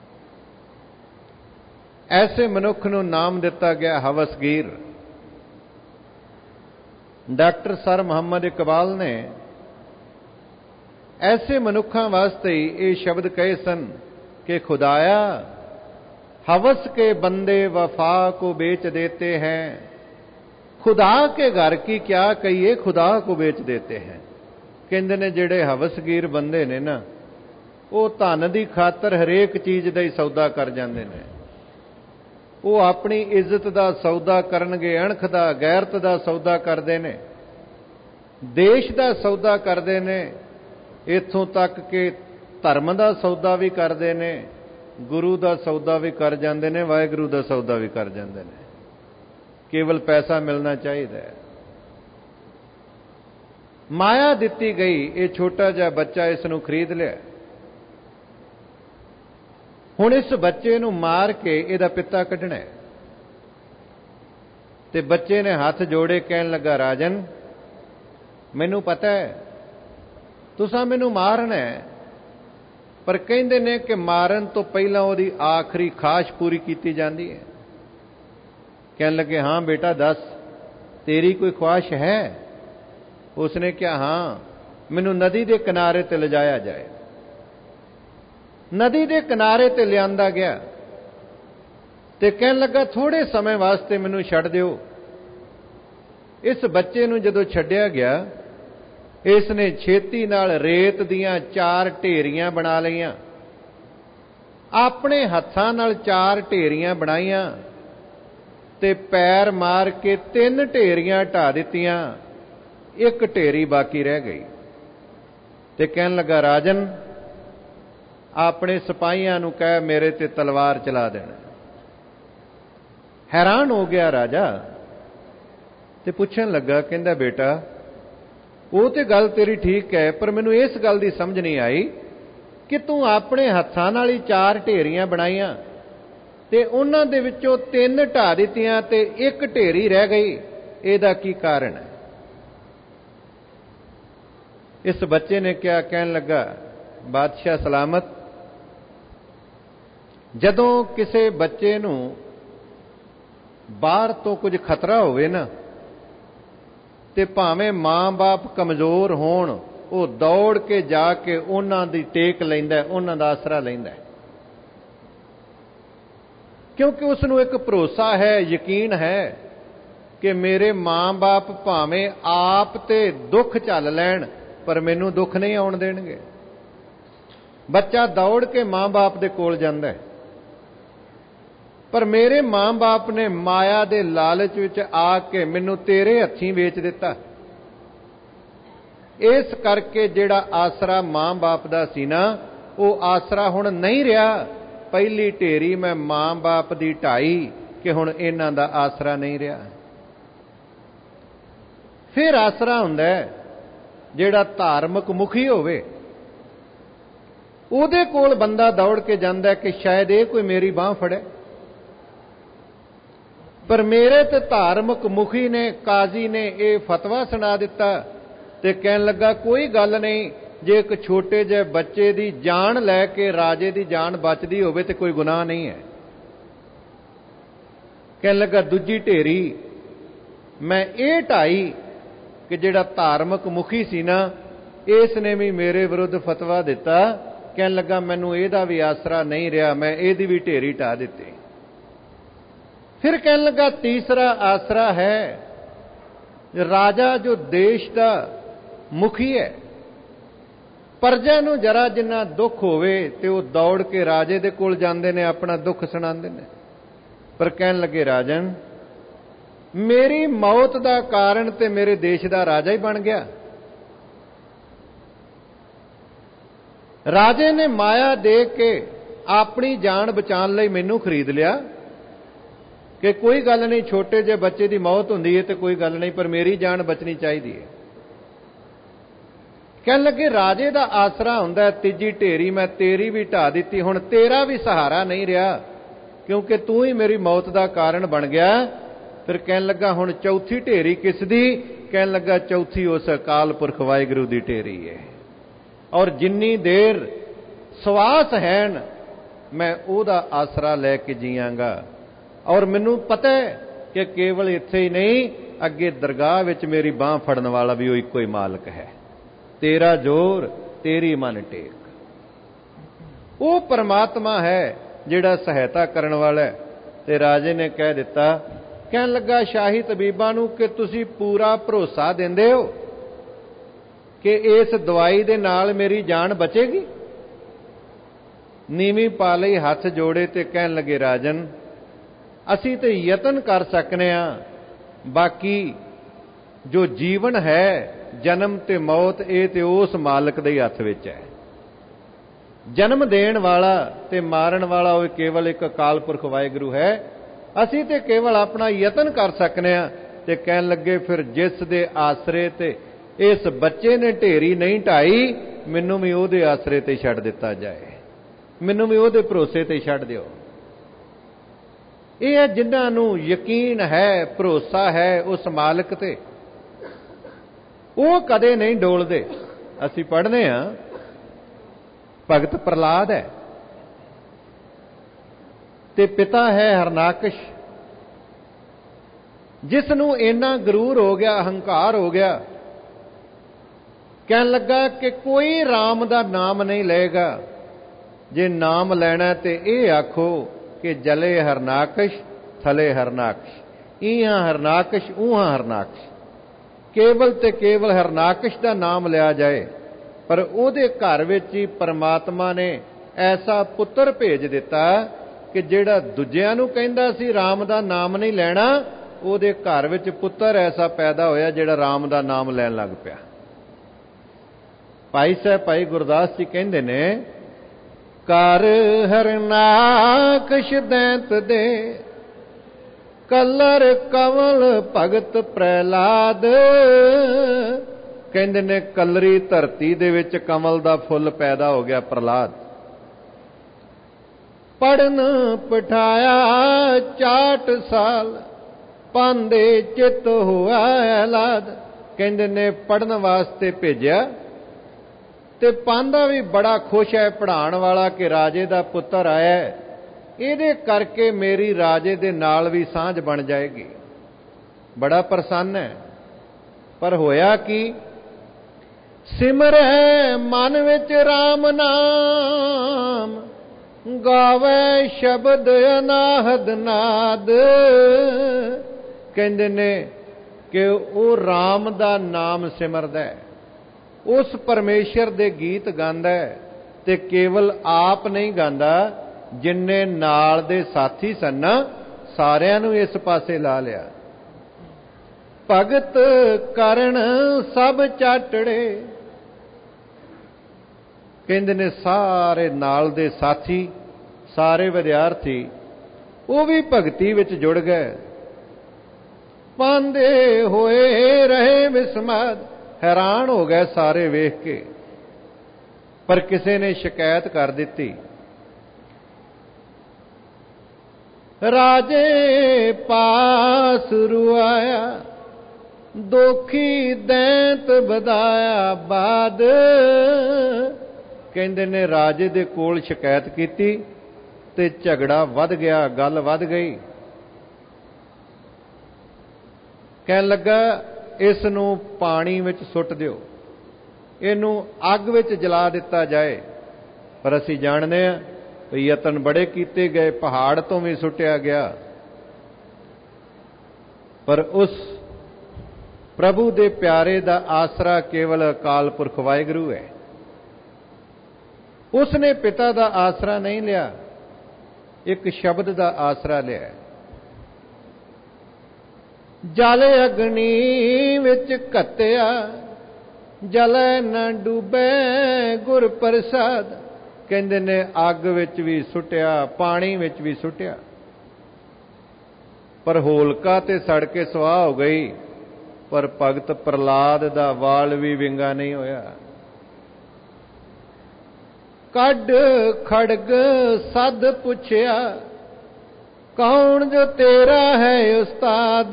ਐਸੇ ਮਨੁੱਖ ਨੂੰ ਨਾਮ ਦਿੱਤਾ ਗਿਆ ਹਵਸਗੀਰ। ਡਾਕਟਰ ਸਰ ਮੁਹੰਮਦ ਇਕਬਾਲ ਨੇ ਐਸੇ ਮਨੁੱਖਾਂ ਵਾਸਤੇ ਹੀ ਇਹ ਸ਼ਬਦ ਕਹੇ ਸਨ ਕਿ ਖੁਦਾਇਆ हवस के बंदे वफा को बेच देते हैं, खुदा के घर की क्या कहिए खुदा को बेच देते हैं। कहते ने जेड़े हवसगीर बंदे ने ना, वो धन की खातर हरेक चीज का ही सौदा कर जाते हैं। वो अपनी इज्जत का सौदा करनगे, अणख का गैरत का सौदा करते हैं, देश का सौदा करते हैं, इत्थों तक कि धर्म का सौदा भी करते हैं, गुरु का सौदा भी कर जाते हैं, वाहिगुरु का सौदा भी कर जाते हैं। केवल पैसा मिलना चाहिए। माया दिती गई, ये छोटा जिहा बच्चा इसनूं खरीद लिया। हुण इस बच्चे नूं मार के इहदा पिता कढना है। ते बच्चे ने हाथ जोड़े कहन लगा, राजन मैनूं पता है तुसां मैनूं मारना है, पर कहते ने कि मारन तो पहला उहदी आखिरी खाश पूरी की जाती है। कहन लगे, हाँ बेटा दस, तेरी कोई ख्वाहिश है? उसने कहा, हाँ मैनूं नदी के किनारे ते ले जाया जाए। नदी के किनारे ते लियांदा गया ते कहन लगा, थोड़े समय वास्ते मैनूं छड्ड दिओ। इस बच्चे नूं जदों छड्डिया गया, इसने छेती नाल रेत दियां 4 ढेरियां बना लईयां, अपने हत्थां नाल 4 ढेरियां बनाईयां ते पैर मार के 3 ढेरियां ढा दित्तियां, एक ढेरी बाकी रह गई। ते कहन लगा, राजन अपने सिपाहियां नूं कह मेरे ते तलवार चला देना। हैरान हो गया राजा ते पुछन लगा, कहंदा बेटा वो तो गल तेरी ठीक है, पर मैनूं इस गल की समझ नहीं आई कि तू अपने हत्थां नाल ही 4 ढेरियां बनाईयां ते उन्हां दे विचों 3 ढा दित्तियां ते एक ढेरी रह गई, इहदा की कारण है? इस बच्चे ने क्या कहन लगा, बादशाह सलामत, जदों किसी बच्चे नूं बाहर तो कुछ खतरा होवे ना, ते भावें मां बाप कमजोर होण, वो दौड़ के जाके उन्हां दी टेक लैंदा, उन्हां दा आसरा लैंदा, क्योंकि उसनूं एक भरोसा है, यकीन है कि मेरे मां बाप भावें आप ते दुख झल लैण पर मैनूं दुख नहीं आउण देणगे। बच्चा दौड़ के मां बाप दे कोल जांदा है, पर मेरे मां बाप ने माया दे लालच विच आके मैनूं तेरे हत्थीं वेच दिता। इस करके जिहड़ा आसरा मां बाप दा सी ना, वो आसरा हुण नहीं रहा। पहली ढेरी मैं मां बाप दी ढाई कि हुण इन्हां दा आसरा नहीं रहा। फिर आसरा हुंदा है जिहड़ा धार्मिक मुखी होवे, उहदे कोल बंदा दौड़ के जांदा है कि शायद ये कोई मेरी बांह फड़े। पर मेरे ते धार्मिक मुखी ने, काजी ने यह फतवा सुना दिता ते कहन लगा, कोई गल नहीं, जे एक छोटे जे बच्चे दी जान लैके राजे दी जान बचदी होवे ते कोई गुनाह नहीं है। कहन लगा, दूजी ढेरी मैं ये ढाई कि जिहड़ा धार्मिक मुखी सी ना, इसने भी मेरे विरुद्ध फतवा दिता। कहन लगा, मैनूं इहदा भी आसरा नहीं रहा, मैं इहदी भी ढेरी ढा दित्ती। फिर कहन लगा, तीसरा आसरा है राजा जो देश का मुखी है, ਪ੍ਰਜਾ ਨੂੰ ਜਰਾ ਜਿੰਨਾ ਦੁੱਖ ਹੋਵੇ ਤੇ ਉਹ ਦੌੜ ਕੇ ਰਾਜੇ ਦੇ ਕੋਲ ਜਾਂਦੇ ਨੇ, ਆਪਣਾ ਦੁੱਖ ਸੁਣਾਉਂਦੇ ਨੇ। ਪਰ ਕਹਿਣ ਲੱਗੇ, ਰਾਜਨ, ਮੇਰੀ ਮੌਤ ਦਾ ਕਾਰਨ ਤੇ ਮੇਰੇ ਦੇਸ਼ ਦਾ ਰਾਜਾ ਹੀ ਬਣ ਗਿਆ। ਰਾਜੇ ਨੇ ਮਾਇਆ ਦੇ ਕੇ ਆਪਣੀ ਜਾਨ ਬਚਾਉਣ ਲਈ ਮੈਨੂੰ ਖਰੀਦ ਲਿਆ ਕਿ ਕੋਈ ਗੱਲ ਨਹੀਂ, ਛੋਟੇ ਜਿਹੇ ਬੱਚੇ ਦੀ ਮੌਤ ਹੁੰਦੀ ਹੈ ਤੇ ਕੋਈ ਗੱਲ ਨਹੀਂ, ਪਰ ਮੇਰੀ ਜਾਨ ਬਚਣੀ ਚਾਹੀਦੀ ਹੈ। ਕਹਿਣ ਲੱਗੇ, ਰਾਜੇ ਦਾ ਆਸਰਾ ਹੁੰਦਾ ਤੀਜੀ ਢੇਰੀ, ਮੈਂ ਤੇਰੀ ਵੀ ਢਾ ਦਿੱਤੀ, ਹੁਣ ਤੇਰਾ ਵੀ ਸਹਾਰਾ ਨਹੀਂ ਰਿਹਾ ਕਿਉਂਕਿ ਤੂੰ ਹੀ ਮੇਰੀ ਮੌਤ ਦਾ ਕਾਰਨ ਬਣ ਗਿਆ। ਫਿਰ ਕਹਿਣ ਲੱਗਾ, ਹੁਣ ਚੌਥੀ ਢੇਰੀ ਕਿਸ ਦੀ? ਕਹਿਣ ਲੱਗਾ, ਚੌਥੀ ਉਸ ਅਕਾਲ ਪੁਰਖ ਵਾਹਿਗੁਰੂ ਦੀ ਢੇਰੀ ਹੈ, ਔਰ ਜਿੰਨੀ ਦੇਰ ਸਵਾਸ ਹੈ ਮੈਂ ਉਹਦਾ ਆਸਰਾ ਲੈ ਕੇ ਜੀਵਾਂਗਾ। ਔਰ ਮੈਨੂੰ ਪਤਾ ਹੈ ਕਿ ਕੇਵਲ ਇੱਥੇ ਹੀ ਨਹੀਂ, ਅੱਗੇ ਦਰਗਾਹ ਵਿੱਚ ਮੇਰੀ ਬਾਹ ਫੜਨ ਵਾਲਾ ਵੀ ਉਹ ਇੱਕੋ ਹੀ ਮਾਲਕ ਹੈ। ਤੇਰਾ ਜ਼ੋਰ, ਤੇਰੀ ਮਨ ਟੇਕ। ਉਹ ਪਰਮਾਤਮਾ ਹੈ ਜਿਹੜਾ ਸਹਾਇਤਾ ਕਰਨ ਵਾਲਾ ਹੈ। ਤੇ ਰਾਜੇ ਨੇ ਕਹਿ ਦਿੱਤਾ, ਕਹਿਣ ਲੱਗਾ ਸ਼ਾਹੀ ਤਬੀਬਾਂ ਨੂੰ ਕਿ ਤੁਸੀਂ ਪੂਰਾ ਭਰੋਸਾ ਦਿੰਦੇ ਹੋ ਕਿ ਇਸ ਦਵਾਈ ਦੇ ਨਾਲ ਮੇਰੀ ਜਾਨ ਬਚੇਗੀ? ਨੀਵੀਂ ਪਾ ਲਈ, ਹੱਥ ਜੋੜੇ ਤੇ ਕਹਿਣ ਲੱਗੇ, ਰਾਜਨ, ਅਸੀਂ ਤੇ ਯਤਨ ਕਰ ਸਕਨੇ ਆ, ਬਾਕੀ ਜੋ ਜੀਵਨ ਹੈ, ਜਨਮ ਤੇ ਮੌਤ, ਇਹ ਤੇ ਉਸ ਮਾਲਕ ਦੇ ਹੱਥ ਵਿੱਚ ਹੈ। ਜਨਮ ਦੇਣ ਵਾਲਾ ਤੇ ਮਾਰਨ ਵਾਲਾ ਉਹ ਕੇਵਲ ਇੱਕ ਅਕਾਲ ਪੁਰਖ ਵਾਹਿਗੁਰੂ ਹੈ। ਅਸੀਂ ਤੇ ਕੇਵਲ ਆਪਣਾ ਯਤਨ ਕਰ ਸਕਨੇ ਆ। ਤੇ ਕਹਿਣ ਲੱਗੇ, ਫਿਰ ਜਿਸ ਦੇ ਆਸਰੇ ਤੇ ਇਸ ਬੱਚੇ ਨੇ ਢੇਰੀ ਨਹੀਂ ਢਾਈ, ਮੈਨੂੰ ਵੀ ਉਹਦੇ ਆਸਰੇ ਤੇ ਛੱਡ ਦਿੱਤਾ ਜਾਏ, ਮੈਨੂੰ ਵੀ ਉਹਦੇ ਭਰੋਸੇ ਤੇ ਛੱਡ ਦਿਓ। ਇਹ ਹੈ ਜਿਨ੍ਹਾਂ ਨੂੰ ਯਕੀਨ ਹੈ, ਭਰੋਸਾ ਹੈ ਉਸ ਮਾਲਕ ਤੇ, ਉਹ ਕਦੇ ਨਹੀਂ ਡੋਲਦੇ। ਅਸੀਂ ਪੜ੍ਹਦੇ ਹਾਂ, ਭਗਤ ਪ੍ਰਹਲਾਦ ਹੈ ਤੇ ਪਿਤਾ ਹੈ ਹਰਨਾਕਸ਼, ਜਿਸ ਨੂੰ ਇੰਨਾ ਗਰੂਰ ਹੋ ਗਿਆ, ਹੰਕਾਰ ਹੋ ਗਿਆ, ਕਹਿਣ ਲੱਗਾ ਕਿ ਕੋਈ ਰਾਮ ਦਾ ਨਾਮ ਨਹੀਂ ਲਏਗਾ। ਜੇ ਨਾਮ ਲੈਣਾ ਤੇ ਇਹ ਆਖੋ ਕਿ ਜਲੇ ਹਰਨਾਕਸ਼ ਥਲੇ ਹਰਨਾਕਸ਼, ਇਹਾਂ ਹਰਨਾਕਸ਼ ਉਹਾਂ ਹਰਨਾਕਸ਼। ਕੇਵਲ ਤੇ ਕੇਵਲ ਹਰਨਾਕਸ਼ ਦਾ ਨਾਮ ਲਿਆ ਜਾਏ। ਪਰ ਉਹਦੇ ਘਰ ਵਿੱਚ ਹੀ ਪਰਮਾਤਮਾ ਨੇ ਐਸਾ ਪੁੱਤਰ ਭੇਜ ਦਿੱਤਾ ਕਿ ਜਿਹੜਾ ਦੂਜਿਆਂ ਨੂੰ ਕਹਿੰਦਾ ਸੀ ਰਾਮ ਦਾ ਨਾਮ ਨਹੀਂ ਲੈਣਾ, ਉਹਦੇ ਘਰ ਵਿੱਚ ਪੁੱਤਰ ਐਸਾ ਪੈਦਾ ਹੋਇਆ ਜਿਹੜਾ ਰਾਮ ਦਾ ਨਾਮ ਲੈਣ ਲੱਗ ਪਿਆ। ਭਾਈ ਸਾਹਿਬ, ਭਾਈ ਗੁਰਦਾਸ ਜੀ ਕਹਿੰਦੇ ਨੇ, ਕਰ ਹਰਨਾਕਸ਼ ਦੈਂਤ ਦੇ, ਕਲਰ ਕਮਲ ਭਗਤ ਪ੍ਰਹਿਲਾਦ। ਕਹਿੰਦੇ ਨੇ ਕਲਰੀ ਧਰਤੀ ਦੇ ਵਿੱਚ ਕਮਲ ਦਾ ਫੁੱਲ ਪੈਦਾ ਹੋ ਗਿਆ ਪ੍ਰਹਿਲਾਦ। ਪੜਨ ਪਠਾਇਆ ਚਾਟ ਸਾਲ, ਪਾਂਦੇ ਚਿਤ ਹੋਇਆ ਐਲਾਦ। ਕਹਿੰਦੇ ਨੇ ਪੜਨ ਵਾਸਤੇ ਭੇਜਿਆ ਤੇ ਪਾਂਦਾ ਵੀ ਬੜਾ ਖੁਸ਼ ਹੈ ਪੜ੍ਹਾਉਣ ਵਾਲਾ ਕਿ ਰਾਜੇ ਦਾ ਪੁੱਤਰ ਆਇਆ, ਇਹਦੇ ਕਰਕੇ ਮੇਰੀ ਰਾਜੇ ਦੇ ਨਾਲ ਵੀ ਸਾਂਝ ਬਣ ਜਾਏਗੀ। ਬੜਾ ਪ੍ਰਸੰਨ ਹੈ। ਪਰ ਹੋਇਆ ਕੀ? ਸਿਮਰੈ ਮਨ ਵਿੱਚ RAM ਨਾਮ, ਗਾਵੇ ਸ਼ਬਦ ਅਨਾਹਦ ਨਾਦ। ਕਹਿੰਦੇ ਨੇ ਕਿ ਉਹ RAM ਦਾ ਨਾਮ ਸਿਮਰਦਾ ਹੈ, ਉਸ ਪਰਮੇਸ਼ਰ ਦੇ ਗੀਤ ਗਾਉਂਦਾ ਹੈ, ਤੇ ਕੇਵਲ ਆਪ ਨਹੀਂ ਗਾਉਂਦਾ, ਜਿੰਨੇ ਨਾਲ ਦੇ ਸਾਥੀ ਸਨ ਸਾਰਿਆਂ ਨੂੰ ਇਸ ਪਾਸੇ ਲਾ ਲਿਆ। ਭਗਤ ਕਰਨ ਸਭ ਚਾਟੜੇ। ਕਹਿੰਦੇ ਨੇ ਸਾਰੇ ਨਾਲ ਦੇ ਸਾਥੀ, ਸਾਰੇ ਵਿਦਿਆਰਥੀ, ਉਹ ਵੀ ਭਗਤੀ ਵਿੱਚ ਜੁੜ ਗਏ। ਪਾਂਦੇ ਹੋਏ ਰਹੇ ਵਿਸਮਾਦ। ਹੈਰਾਨ ਹੋ ਗਏ ਸਾਰੇ ਵੇਖ ਕੇ। ਪਰ ਕਿਸੇ ਨੇ ਸ਼ਿਕਾਇਤ ਕਰ ਦਿੱਤੀ, ਰਾਜੇ ਪਾਸ ਰੁਆਇਆ, ਦੋਖੀ ਦੈਂਤ ਵਧਾਇਆ ਬਾਦ। ਕਹਿੰਦੇ ਨੇ ਰਾਜੇ ਦੇ ਕੋਲ ਸ਼ਿਕਾਇਤ ਕੀਤੀ ਤੇ ਝਗੜਾ ਵੱਧ ਗਿਆ, ਗੱਲ ਵੱਧ ਗਈ। ਕਹਿਣ ਲੱਗਾ, ਇਸ ਨੂੰ ਪਾਣੀ ਵਿੱਚ ਸੁੱਟ ਦਿਓ, ਇਹਨੂੰ ਅੱਗ ਵਿੱਚ ਜਲਾ ਦਿੱਤਾ ਜਾਏ। ਪਰ ਅਸੀਂ ਜਾਣਦੇ ਹਾਂ ਵੀ ਯਤਨ ਬੜੇ ਕੀਤੇ ਗਏ, ਪਹਾੜ ਤੋਂ ਵੀ ਸੁੱਟਿਆ ਗਿਆ, ਪਰ ਉਸ ਪ੍ਰਭੂ ਦੇ ਪਿਆਰੇ ਦਾ ਆਸਰਾ ਕੇਵਲ ਅਕਾਲ ਪੁਰਖ ਵਾਹਿਗੁਰੂ ਹੈ। ਉਸਨੇ ਪਿਤਾ ਦਾ ਆਸਰਾ ਨਹੀਂ ਲਿਆ, ਇੱਕ ਸ਼ਬਦ ਦਾ ਆਸਰਾ ਲਿਆ। ਜਲ ਅਗਨੀ ਵਿੱਚ ਘੱਤਿਆ, ਜਲੈ ਨਾ ਡੂਬੈ ਗੁਰ ਪ੍ਰਸਾਦ। ਕਹਿੰਦੇ ਨੇ ਅੱਗ ਵਿੱਚ ਵੀ ਸੁੱਟਿਆ, ਪਾਣੀ ਵਿੱਚ ਵੀ ਸੁੱਟਿਆ, ਪਰ ਹੋਲਕਾ ਤੇ ਸੜ ਕੇ ਸਵਾਹ ਹੋ ਗਈ, ਪਰ ਭਗਤ ਪ੍ਰਹਲਾਦ ਦਾ ਵਾਲ ਵੀ ਵਿੰਗਾ ਨਹੀਂ ਹੋਇਆ। ਕੱਢ ਖੜਗ ਸਦ ਪੁੱਛਿਆ, ਕੌਣ ਜੋ ਤੇਰਾ ਹੈ ਉਸਤਾਦ।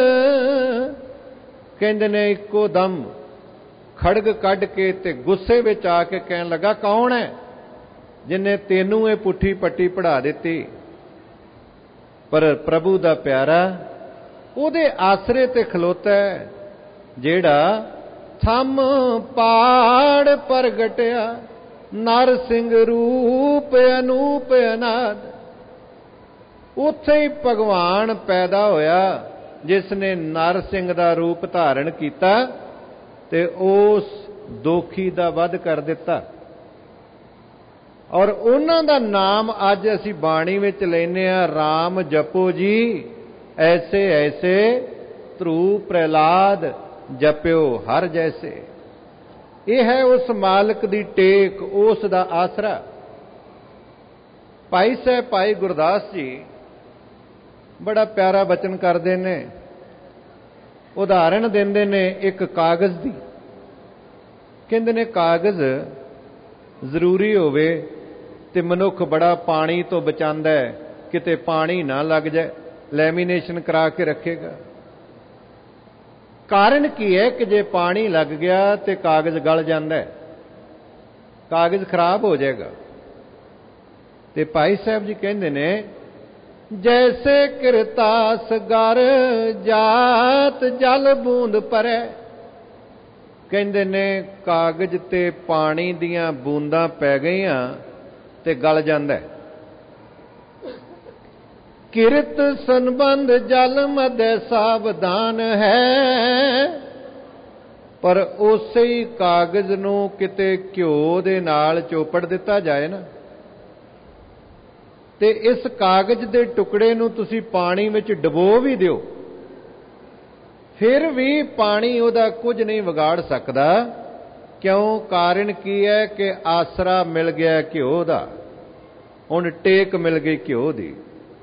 ਕਹਿੰਦੇ ਨੇ ਇੱਕੋ ਦਮ ਖੜਗ ਕੱਢ ਕੇ ਤੇ ਗੁੱਸੇ ਵਿੱਚ ਆ ਕੇ ਕਹਿਣ ਲੱਗਾ, ਕੌਣ ਹੈ ਜਿਨੇ ਤੈਨੂੰ ਇਹ ਪੁੱਠੀ ਪੱਟੀ ਪੜ੍ਹਾ ਦਿੱਤੀ। ਪਰ ਪ੍ਰਭੂ ਦਾ ਪਿਆਰਾ ਉਹਦੇ ਆਸਰੇ ਤੇ ਖਲੋਤਾ ਹੈ, ਜਿਹੜਾ ਥੰਮ ਪਾੜ ਪ੍ਰਗਟਿਆ, ਨਰ ਸਿੰਘ ਰੂਪ ਅਨੂਪ ਅਨਾਦ। ਉੱਥੇ ਹੀ ਭਗਵਾਨ ਪੈਦਾ ਹੋਇਆ, ਜਿਸ ਨੇ ਨਰ ਸਿੰਘ ਦਾ ਰੂਪ ਧਾਰਨ ਕੀਤਾ ਤੇ ਉਸ ਦੋਖੀ ਦਾ ਵਧ ਕਰ ਦਿੱਤਾ। ਔਰ ਉਹਨਾਂ ਦਾ ਨਾਮ ਅੱਜ ਅਸੀਂ ਬਾਣੀ ਵਿੱਚ ਲੈਨੇ ਆ, ਰਾਮ ਜਪੋ ਜੀ ਐਸੇ ਐਸੇ, ਧਰੂ ਪ੍ਰਹਲਾਦ ਜਪਿਓ ਹਰ ਜੈਸੇ। ਇਹ ਹੈ ਉਸ ਮਾਲਕ ਦੀ ਟੇਕ, ਉਸ ਦਾ ਆਸਰਾ। ਭਾਈ ਸਾਹਿਬ ਭਾਈ ਗੁਰਦਾਸ ਜੀ ਬੜਾ ਪਿਆਰਾ ਬਚਨ ਕਰਦੇ ਨੇ, ਉਦਾਹਰਣ ਦਿੰਦੇ ਨੇ ਇੱਕ ਕਾਗਜ਼ ਦੀ। ਕਹਿੰਦੇ ਨੇ ਕਾਗਜ਼ ਜ਼ਰੂਰੀ ਹੋਵੇ ਤੇ ਮਨੁੱਖ ਬੜਾ ਪਾਣੀ ਤੋਂ ਬਚਾਉਂਦਾ ਹੈ, ਕਿਤੇ ਪਾਣੀ ਨਾ ਲੱਗ ਜਾਏ, ਲੈਮੀਨੇਸ਼ਨ ਕਰਾ ਕੇ ਰੱਖੇਗਾ। ਕਾਰਨ ਕੀ ਹੈ ਕਿ ਜੇ ਪਾਣੀ ਲੱਗ ਗਿਆ ਤੇ ਕਾਗਜ਼ ਗਲ ਜਾਂਦਾ ਹੈ, ਕਾਗਜ਼ ਖਰਾਬ ਹੋ ਜਾਏਗਾ। ਤੇ ਭਾਈ ਸਾਹਿਬ ਜੀ ਕਹਿੰਦੇ ਨੇ, ਜੈਸੇ ਕਿਰਤਾਸ ਗਰ ਜਾਤ ਜਲ ਬੂੰਦ ਪਰੈ। ਕਹਿੰਦੇ ਨੇ ਕਾਗਜ਼ ਤੇ ਪਾਣੀ ਦੀਆਂ ਬੂੰਦਾਂ ਪੈ ਗਈਆਂ ਤੇ ਗਲ ਜਾਂਦਾ ਹੈ। ਕਿਰਤ ਸੰਬੰਧ ਜਲ ਮਧੈ ਸਾਵਧਾਨ ਹੈ। ਪਰ ਉਸੇ ਹੀ ਕਾਗਜ਼ ਨੂੰ ਕਿਤੇ ਘਿਓ ਦੇ ਨਾਲ ਚੋਪੜ ਦਿੱਤਾ ਜਾਏ ਨਾ, ਤੇ ਇਸ ਕਾਗਜ਼ ਦੇ ਟੁਕੜੇ ਨੂੰ ਤੁਸੀਂ ਪਾਣੀ ਵਿੱਚ ਡੁਬੋ ਵੀ ਦਿਓ, ਫਿਰ ਵੀ ਪਾਣੀ ਉਹਦਾ ਕੁਝ ਨਹੀਂ ਵਿਗਾੜ ਸਕਦਾ। ਕਿਉਂ? ਕਾਰਨ ਕੀ ਹੈ ਕਿ ਆਸਰਾ ਮਿਲ ਗਿਆ ਘਿਓ ਦਾ, ਹੁਣ ਟੇਕ ਮਿਲ ਗਈ ਘਿਓ ਦੀ।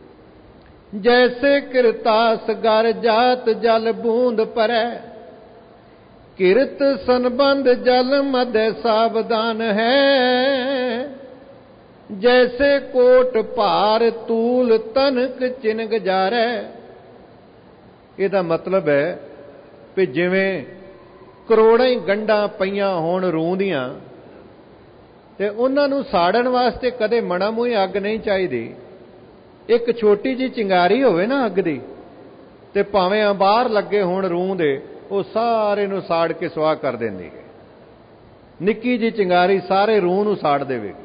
ਜੈਸੇ ਕਿਰਤਾਸ ਗਰ ਜਾਤ ਜਲ ਬੂੰਦ ਪਰੈ, ਕਿਰਤ ਸੰਬੰਧ ਜਲ ਮਧੈ ਸਾਵਧਾਨ ਹੈ। ਜੈਸੇ ਕੋਟ ਭਾਰ ਤੂਲ ਤਨਕ ਚਿਨ ਗਜਾਰੈ। ਇਹਦਾ ਮਤਲਬ ਹੈ ਕਿ ਜਿਵੇਂ ਕਰੋੜਾਂ ਹੀ ਗੰਢਾਂ ਪਈਆਂ ਹੋਣ ਰੂੰ ਦੀਆਂ, ਤੇ ਉਹਨਾਂ ਨੂੰ ਸਾੜਨ ਵਾਸਤੇ ਕਦੇ ਮਣਾ ਮੂੰਹ ਅੱਗ ਨਹੀਂ ਚਾਹੀਦੀ। ਇੱਕ ਛੋਟੀ ਜਿਹੀ ਚਿੰਗਾਰੀ ਹੋਵੇ ਨਾ ਅੱਗ ਦੀ, ਤੇ ਭਾਵੇਂ ਅੰਬਾਰ ਲੱਗੇ ਹੋਣ ਰੂੰ ਦੇ, ਉਹ ਸਾਰੇ ਨੂੰ ਸਾੜ ਕੇ ਸੁਆਹ ਕਰ ਦਿੰਦੀ ਹੈ। ਨਿੱਕੀ ਜਿਹੀ ਚਿੰਗਾਰੀ ਸਾਰੇ ਰੂੰ ਨੂੰ ਸਾੜ ਦੇਵੇਗੀ।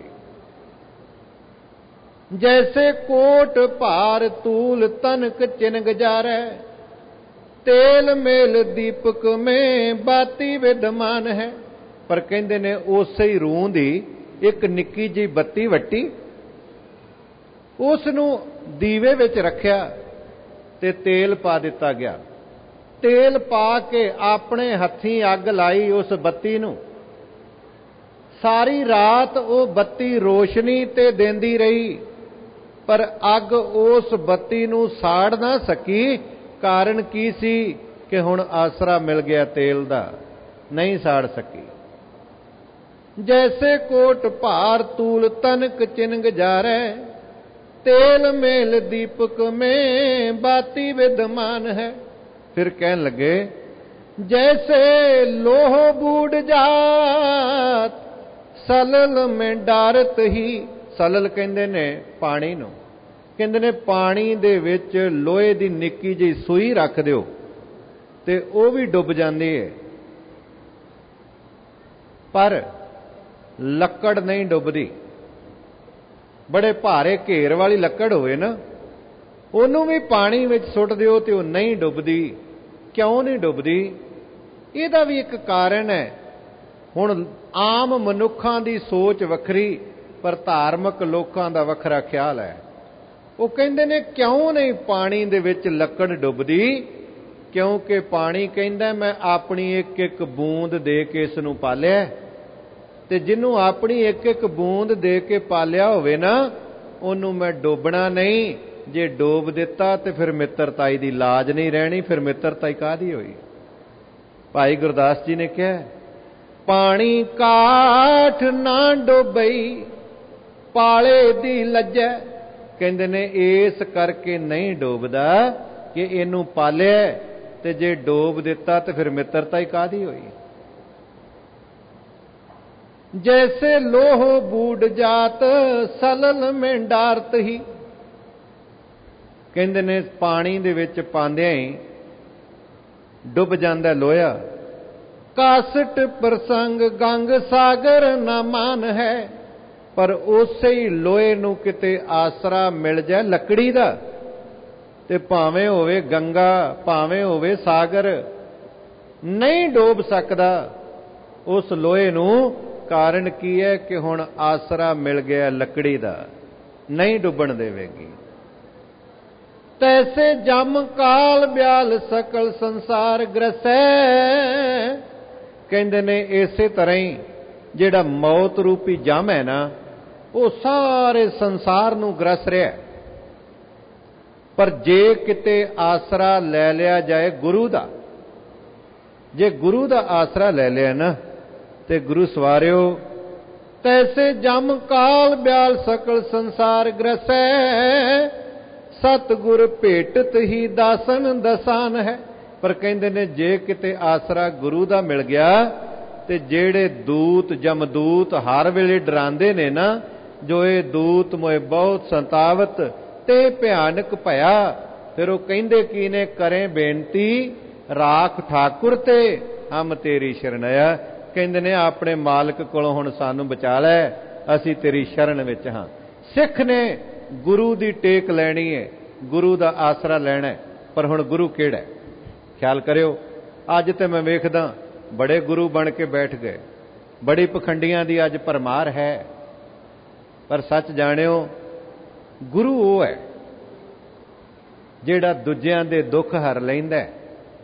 ਜੈਸੇ ਕੋਟ ਭਾਰ ਤੂਲ ਤਨਕ ਚਿਨ ਗਜਾਰੈ, ਤੇਲ ਮੇਲ ਦੀਪਕ ਮੇਂ ਬਾਤੀ ਵਿਦਮਾਨ ਹੈ। ਪਰ ਕਹਿੰਦੇ ਨੇ ਉਸੇ ਹੀ ਰੂੰ ਦੀ ਇੱਕ ਨਿੱਕੀ ਜਿਹੀ ਬੱਤੀ ਵੱਟੀ, ਉਸ ਨੂੰ ਦੀਵੇ ਵਿੱਚ ਰੱਖਿਆ ਤੇ ਤੇਲ ਪਾ ਦਿੱਤਾ ਗਿਆ। ਤੇਲ ਪਾ ਕੇ ਆਪਣੇ ਹੱਥੀਂ ਅੱਗ ਲਾਈ ਉਸ ਬੱਤੀ ਨੂੰ। ਸਾਰੀ ਰਾਤ ਉਹ ਬੱਤੀ ਰੋਸ਼ਨੀ ਤੇ ਦਿੰਦੀ ਰਹੀ, ਪਰ ਅੱਗ ਉਸ ਬੱਤੀ ਨੂੰ ਸਾੜ ਨਾ ਸਕੀ। ਕਾਰਨ ਕੀ ਸੀ? ਕਿ ਹੁਣ ਆਸਰਾ ਮਿਲ ਗਿਆ ਤੇਲ ਦਾ, ਨਹੀਂ ਸਾੜ ਸਕੀ। ਜੈਸੇ ਕੋਟ ਭਾਰ ਤੂਲ ਤਨਕ ਚਿਨ ਗਜਾਰੈ, ਤੇਲ ਮੇਲ ਦੀਪਕ ਮੇਂ ਬਾਤੀ ਵਿਦਮਾਨ ਹੈ। ਫਿਰ ਕਹਿਣ ਲੱਗੇ, ਜੈਸੇ ਲੋਹ ਬੂੜ ਜਾਤ ਸਲਲ ਮੈਂ ਡਾਰਤ ਹੀ। ਸਲਲ ਕਹਿੰਦੇ ਨੇ ਪਾਣੀ ਨੂੰ। ਕਹਿੰਦੇ ਨੇ ਪਾਣੀ ਦੇ ਵਿੱਚ ਲੋਹੇ ਦੀ ਨਿੱਕੀ ਜਿਹੀ ਸੂਈ ਰੱਖ ਦਿਓ ਤੇ ਉਹ ਵੀ ਡੁੱਬ ਜਾਂਦੀ ਹੈ, ਪਰ ਲੱਕੜ ਨਹੀਂ ਡੁੱਬਦੀ। ਬੜੇ ਭਾਰੇ ਘੇਰ ਵਾਲੀ ਲੱਕੜ ਹੋਵੇ ਨਾ, ਉਹਨੂੰ ਵੀ ਪਾਣੀ ਵਿੱਚ ਸੁੱਟ ਦਿਓ ਤੇ ਉਹ ਨਹੀਂ ਡੁੱਬਦੀ। ਕਿਉਂ ਨਹੀਂ ਡੁੱਬਦੀ? ਇਹਦਾ ਵੀ ਇੱਕ ਕਾਰਨ ਹੈ। ਹੁਣ ਆਮ ਮਨੁੱਖਾਂ ਦੀ ਸੋਚ ਵੱਖਰੀ पर धार्मिक लोकां दा वखरा ख्याल है। वो कहंदे ने क्यों नहीं पानी दे विच लकड़ डुबदी, क्योंकि पानी कहंदा मैं अपनी एक एक बूंद दे के इस नूं पालिया, ते जिन्हों अपनी एक एक बूंद दे के पालिया होवे ना उन्हों मैं डोबना नहीं। जे डोब दिता तो फिर मित्रताई दी लाज नहीं रहनी, फिर मित्रताई काहदी होई। भाई गुरदास जी ने कहा पानी काठ ना डोबई पाले दी लज्जै, कहंदे ने इस करके नहीं डोबदा कि इनू पालिया, ते जे डोब दिता तो फिर मित्रताई काहदी होई। जैसे लोह बूढ़ जात सलल में डारत ही, कहंदे ने पानी दे विच पांदियां ही डुब जांदा लोया। कासट प्रसंग गंग सागर ना मान है, पर उसे ही लोहे नूं किते आसरा मिल जाए लकड़ी दा, ते भावें होवे गंगा भावें होवे सागर नहीं डोब सकदा उस लोहे नूं। कारण की है कि हुण आसरा मिल गया लकड़ी दा, नहीं डुबण देवेगी। तैसे जम काल ब्याल सकल संसार ग्रसै, कहंदे ने इसे तरह ही जिहड़ा मौत रूपी जम है ना वो सारे संसार नूं ग्रस रहा है। पर जे किते आसरा लै लिया जाए गुरु दा, जे गुरु दा आसरा लै लिया ना ते गुरु सवारियो तैसे जम काल ब्याल सकल संसार ग्रसै, सतगुर भेटत ही दासन दसान है। पर कहंदे ने जे किते आसरा गुरु दा मिल गया ते जेड़े दूत जमदूत हर वेले डरांदे ने ना, जो ये दूत मोए बहुत संतावत ते भयानक भया, फिर वो कहंदे की ने करें बेनती राख ठाकुर ते हम तेरी शरणया। कहंदे ने अपने मालिक कोलों हुण सानू बचा लै, असी तेरी शरण विच हां। सिख ने गुरु दी टेक लैनी है, गुरु दा आसरा लैना है, पर हुण गुरु किहड़ा है? ख्याल करियो अज ते मैं वेखदा बड़े गुरु बन के बैठ गए, बड़ी पखंडियां दी अज भरमार है, पर सच जाणियो गुरु वो है जिहड़ा दूजियां दे दुख हर लैंदा है।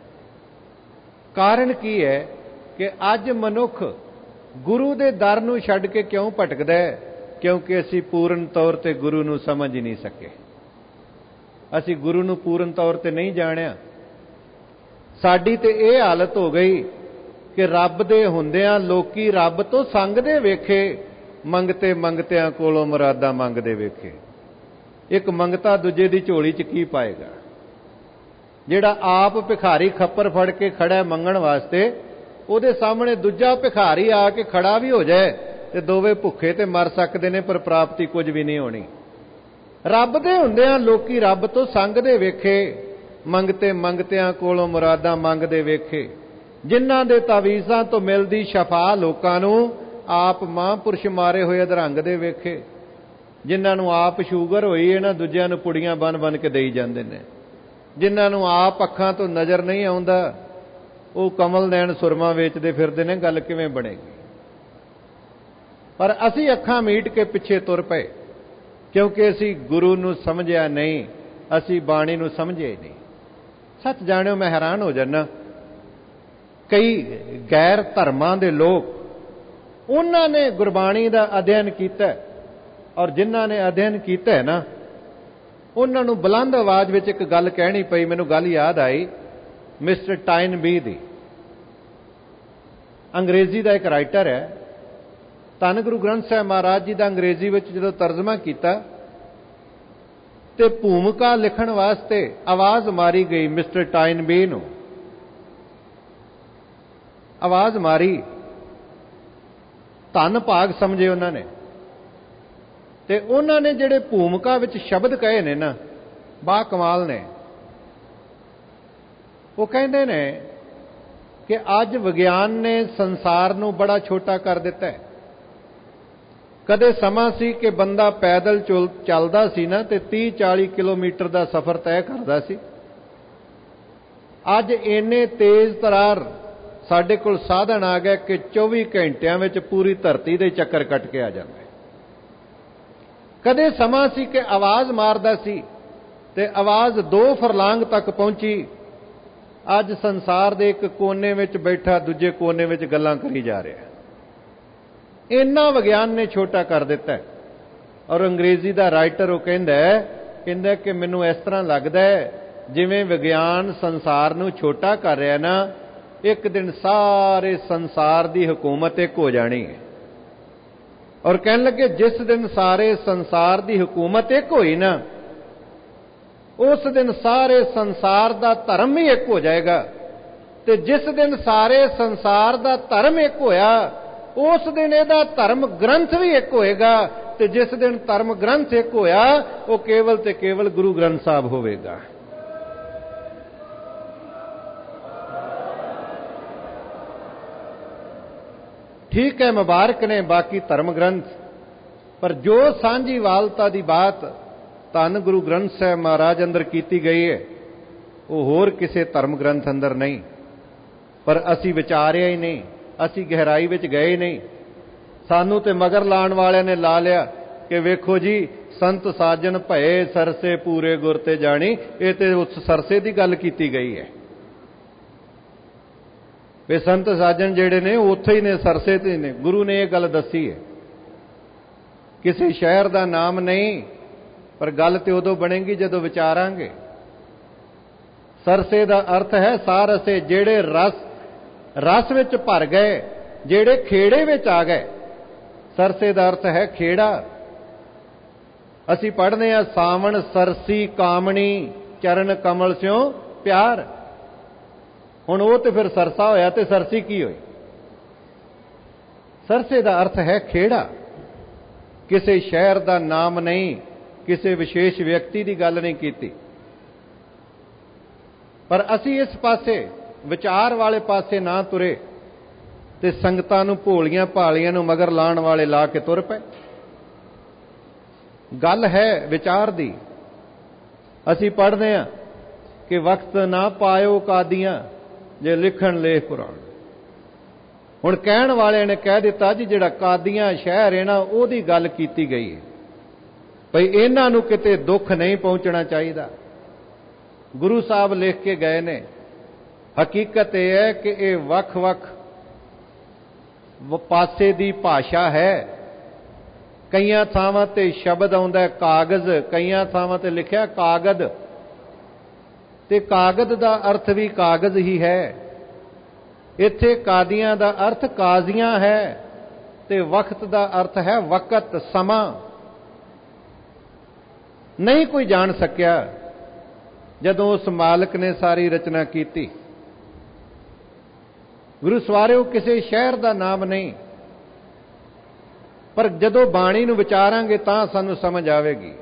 कारण की है कि अज मनुख गुरु दे दर नूं छड्ड के क्यों भटकदा है? क्योंकि असी पूर्ण तौर ते गुरु नूं समझ ही नहीं सके, असी गुरु नूं पूर्ण तौर ते नहीं जाणिया। साडी ते इह हालत हो गई कि रब दे हुंदियां लोकी रब तो संगदे वेखे, मंगते मंगतियां कोलों मुरादा मंगदे वेखे। एक मंगता दूजे दी झोली च की पाएगा? जिहड़ा आप भिखारी खप्पर फड़ के खड़ा मंगण वास्ते, ਉਹਦੇ सामने दूजा भिखारी आके खड़ा भी हो जाए तो दोवे भुखे ते मर सकते हैं, पर प्राप्ति कुछ भी नहीं होनी। रब दे हुंदियां लोकी रब तो संगदे वेखे, मंगते मंगतियां कोलों मुरादा मंगदे वेखे। जिन्हां दे तावीज़ां तो मिलदी शफा लोकां नूं आप महापुरुष मारे होए अधरंग दे वेखे। जिन्हां नूं आप शूगर होई इन्हां दूजियां नूं पुड़ियां बन बन के देई जांदे ने। जिन्हां नूं आप अखां तो नज़र नहीं आउंदा वो कमल नैन सुरमा वेचते फिरदे ने, गल किवें बनेगी? पर असी अखां मीट के पिछे तुर पए क्योंकि असी गुरु नूं समझिया नहीं, असी बाणी नूं समझिया ही नहीं। सच जाणियो मैं हैरान हो जाना, कई गैर धर्मां दे लोग उन्हां ने गुरबाणी दा अध्ययन कीता, और जिन्हां ने अध्ययन कीता है ना उन्हां नूं बुलंद आवाज़ विच एक गल कहनी पई। मैनूं गल याद आई मिस्टर टाइनबी दी। अंग्रेजी का एक राइटर है, धन गुरु ग्रंथ साहिब महाराज जी का अंग्रेजी में जो तर्जमा किया तो भूमिका लिखण वास्ते आवाज मारी गई मिस्टर टाइनबी नूं। आवाज मारी, धन भाग समझे उन्होंने, ते उन्होंने जिहड़े भूमिका विच शब्द कहे ने ना बा कमाल ने। वो कहते ने कि अज विज्ञान ने संसार नूं बड़ा छोटा कर दिता है। कदे समा सी कि बंदा पैदल चलदा सी ना ते 30-40 किलोमीटर का सफर तय करदा सी। अज इन्ने तेज तरार साडे कोल साधन आ गए कि 24 घंटियां विच पूरी धरती दे चक्कर कट के आ जांदा है। ਕਦੇ ਸਮਾਂ ਸੀ ਕਿ ਆਵਾਜ਼ ਮਾਰਦਾ ਸੀ ਤੇ ਆਵਾਜ਼ 2 ਫਰਲਾਂਗ ਤੱਕ ਪਹੁੰਚੀ। ਅੱਜ ਸੰਸਾਰ ਦੇ ਇੱਕ ਕੋਨੇ ਵਿੱਚ ਬੈਠਾ ਦੂਜੇ ਕੋਨੇ ਵਿੱਚ ਗੱਲਾਂ ਕਰੀ ਜਾ ਰਿਹਾ। ਇੰਨਾ ਵਿਗਿਆਨ ਨੇ ਛੋਟਾ ਕਰ ਦਿੱਤਾ। ਔਰ ਅੰਗਰੇਜ਼ੀ ਦਾ ਰਾਈਟਰ ਉਹ ਕਹਿੰਦਾ ਕਿ ਮੈਨੂੰ ਇਸ ਤਰ੍ਹਾਂ ਲੱਗਦਾ ਜਿਵੇਂ ਵਿਗਿਆਨ ਸੰਸਾਰ ਨੂੰ ਛੋਟਾ ਕਰ ਰਿਹਾ ਨਾ, ਇੱਕ ਦਿਨ ਸਾਰੇ ਸੰਸਾਰ ਦੀ ਹਕੂਮਤ ਇੱਕ ਹੋ ਜਾਣੀ ਹੈ। ਔਰ ਕਹਿਣ ਲੱਗੇ ਜਿਸ ਦਿਨ ਸਾਰੇ ਸੰਸਾਰ ਦੀ ਹਕੂਮਤ ਇੱਕ ਹੋਈ ਨਾ, ਉਸ ਦਿਨ ਸਾਰੇ ਸੰਸਾਰ ਦਾ ਧਰਮ ਹੀ ਇੱਕ ਹੋ ਜਾਏਗਾ। ਤੇ ਜਿਸ ਦਿਨ ਸਾਰੇ ਸੰਸਾਰ ਦਾ ਧਰਮ ਇੱਕ ਹੋਇਆ, ਉਸ ਦਿਨ ਇਹਦਾ ਧਰਮ ਗ੍ਰੰਥ ਵੀ ਇੱਕ ਹੋਏਗਾ। ਤੇ ਜਿਸ ਦਿਨ ਧਰਮ ਗ੍ਰੰਥ ਇੱਕ ਹੋਇਆ, ਉਹ ਕੇਵਲ ਤੇ ਕੇਵਲ ਗੁਰੂ ਗ੍ਰੰਥ ਸਾਹਿਬ ਹੋਵੇਗਾ। ਠੀਕ ਹੈ, ਮੁਬਾਰਕ ਨੇ ਬਾਕੀ ਧਰਮ ਗ੍ਰੰਥ, ਪਰ ਜੋ ਸਾਂਝੀਵਾਲਤਾ ਦੀ ਬਾਤ ਧੰਨ ਗੁਰੂ ਗ੍ਰੰਥ ਸਾਹਿਬ ਮਹਾਰਾਜ ਅੰਦਰ ਕੀਤੀ ਗਈ ਹੈ, ਉਹ ਹੋਰ ਕਿਸੇ ਧਰਮ ਗ੍ਰੰਥ ਅੰਦਰ ਨਹੀਂ। ਪਰ ਅਸੀਂ ਵਿਚਾਰਿਆ ਹੀ ਨਹੀਂ, ਅਸੀਂ ਗਹਿਰਾਈ ਵਿੱਚ ਗਏ ਨਹੀਂ। ਸਾਨੂੰ ਤੇ ਮਗਰ ਲਾਣ ਵਾਲਿਆਂ ਨੇ ਲਾ ਲਿਆ ਕਿ ਵੇਖੋ ਜੀ, ਸੰਤ ਸਾਜਨ ਭਏ ਸਰਸੇ ਪੂਰੇ ਗੁਰ ਤੇ ਜਾਣੀ। ਇਹ ਤੇ ਉਸ ਸਰਸੇ ਦੀ ਗੱਲ ਕੀਤੀ ਗਈ ਹੈ ਵੀ ਸੰਤ ਸਾਜਨ ਜਿਹੜੇ ਨੇ ਉੱਥੇ ਹੀ ਨੇ, ਸਰਸੇ ਤੇ ਨੇ। ਗੁਰੂ ਨੇ ਇਹ ਗੱਲ ਦੱਸੀ ਹੈ। ਕਿਸੇ ਸ਼ਹਿਰ ਦਾ ਨਾਮ ਨਹੀਂ, ਪਰ ਗੱਲ ਤੇ ਉਦੋਂ ਬਣੇਗੀ ਜਦੋਂ ਵਿਚਾਰਾਂਗੇ। ਸਰਸੇ ਦਾ ਅਰਥ ਹੈ ਸਾਰਸੇ, ਜਿਹੜੇ ਰਸ ਵਿੱਚ ਭਰ ਗਏ, ਜਿਹੜੇ ਖੇੜੇ ਵਿੱਚ ਆ ਗਏ। ਸਰਸੇ ਦਾ ਅਰਥ ਹੈ ਖੇੜਾ। ਅਸੀਂ ਪੜ੍ਹਦੇ ਹਾਂ ਸਾਵਣ ਸਰਸੀ ਕਾਮਣੀ ਚਰਨ ਕਮਲ ਸਿਓ ਪਿਆਰ। ਹੁਣ ਉਹ ਤੇ ਫਿਰ ਸਰਸਾ ਹੋਇਆ ਤੇ ਸਰਸੀ ਕੀ ਹੋਈ? ਸਰਸੇ ਦਾ ਅਰਥ ਹੈ ਖੇੜਾ। ਕਿਸੇ ਸ਼ਹਿਰ ਦਾ ਨਾਮ ਨਹੀਂ, ਕਿਸੇ ਵਿਸ਼ੇਸ਼ ਵਿਅਕਤੀ ਦੀ ਗੱਲ ਨਹੀਂ ਕੀਤੀ। ਪਰ ਅਸੀਂ ਇਸ ਪਾਸੇ ਵਿਚਾਰ ਵਾਲੇ ਪਾਸੇ ਨਾ ਤੁਰੇ ਤੇ ਸੰਗਤਾਂ ਨੂੰ ਭੋਲੀਆਂ ਭਾਲੀਆਂ ਨੂੰ ਮਗਰ ਲਾਣ ਵਾਲੇ ਲਾ ਕੇ ਤੁਰ ਪਏ। ਗੱਲ ਹੈ ਵਿਚਾਰ ਦੀ। ਅਸੀਂ ਪੜ੍ਹਦੇ ਹਾਂ ਕਿ ਵਕਤ ਨਾ ਪਾਇਓ ਕਾਦੀਆਂ ਜੇ ਲਿਖਣ ਲੇਖ ਪੁਰਾਣ। ਹੁਣ ਕਹਿਣ ਵਾਲਿਆਂ ਨੇ ਕਹਿ ਦਿੱਤਾ ਜੀ ਜਿਹੜਾ ਕਾਦੀਆਂ ਸ਼ਹਿਰ ਹੈ ਨਾ, ਉਹਦੀ ਗੱਲ ਕੀਤੀ ਗਈ ਹੈ ਭਈ ਇਹਨਾਂ ਨੂੰ ਕਿਤੇ ਦੁੱਖ ਨਹੀਂ ਪਹੁੰਚਣਾ ਚਾਹੀਦਾ। ਗੁਰੂ ਸਾਹਿਬ ਲਿਖ ਕੇ ਗਏ ਨੇ। ਹਕੀਕਤ ਇਹ ਹੈ ਕਿ ਇਹ ਵੱਖ-ਵੱਖ ਪਾਸੇ ਦੀ ਭਾਸ਼ਾ ਹੈ। ਕਈਆਂ ਥਾਵਾਂ ਤੇ ਸ਼ਬਦ ਆਉਂਦਾ ਕਾਗਜ਼, ਕਈਆਂ ਥਾਵਾਂ ਤੇ ਲਿਖਿਆ ਕਾਗਦ, ਤੇ ਕਾਗਜ਼ ਦਾ ਅਰਥ ਵੀ ਕਾਗਜ਼ ਹੀ ਹੈ। ਇੱਥੇ ਕਾਦੀਆਂ ਦਾ ਅਰਥ ਕਾਜ਼ੀਆਂ ਹੈ ਤੇ ਵਕਤ ਦਾ ਅਰਥ ਹੈ ਵਕਤ, ਸਮਾਂ। ਨਹੀਂ ਕੋਈ ਜਾਣ ਸਕਿਆ ਜਦੋਂ ਉਸ ਮਾਲਕ ਨੇ ਸਾਰੀ ਰਚਨਾ ਕੀਤੀ। ਗੁਰੂ ਸਵਾਰਿਓ, ਕਿਸੇ ਸ਼ਹਿਰ ਦਾ ਨਾਮ ਨਹੀਂ, ਪਰ ਜਦੋਂ ਬਾਣੀ ਨੂੰ ਵਿਚਾਰਾਂਗੇ ਤਾਂ ਸਾਨੂੰ ਸਮਝ ਆਵੇਗੀ।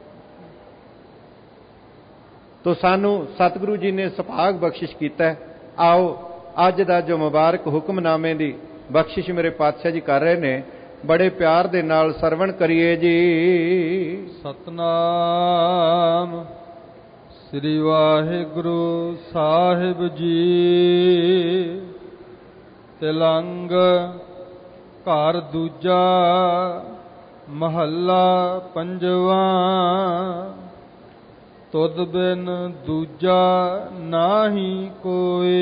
ਤੋ ਸਾਨੂੰ ਸਤਿਗੁਰੂ ਜੀ ਨੇ ਸੁਭਾਗ ਬਖਸ਼ਿਸ਼ ਕੀਤਾ। ਆਓ ਅੱਜ ਦਾ ਜੋ ਮੁਬਾਰਕ ਹੁਕਮਨਾਮੇ ਦੀ ਬਖਸ਼ਿਸ਼ ਮੇਰੇ ਪਾਤਸ਼ਾਹ ਜੀ ਕਰ ਰਹੇ ਨੇ, ਬੜੇ ਪਿਆਰ ਦੇ ਨਾਲ ਸਰਵਣ ਕਰੀਏ ਜੀ। ਸਤਨਾਮ ਸ੍ਰੀ ਵਾਹਿਗੁਰੂ ਸਾਹਿਬ ਜੀ। ਤਿਲੰਗ ਘਰ ਦੂਜਾ ਮਹੱਲਾ ਪੰਜਵਾਂ। ਤੁਧ ਬਿਨ ਦੂਜਾ ਨਾਹੀ ਕੋਏ,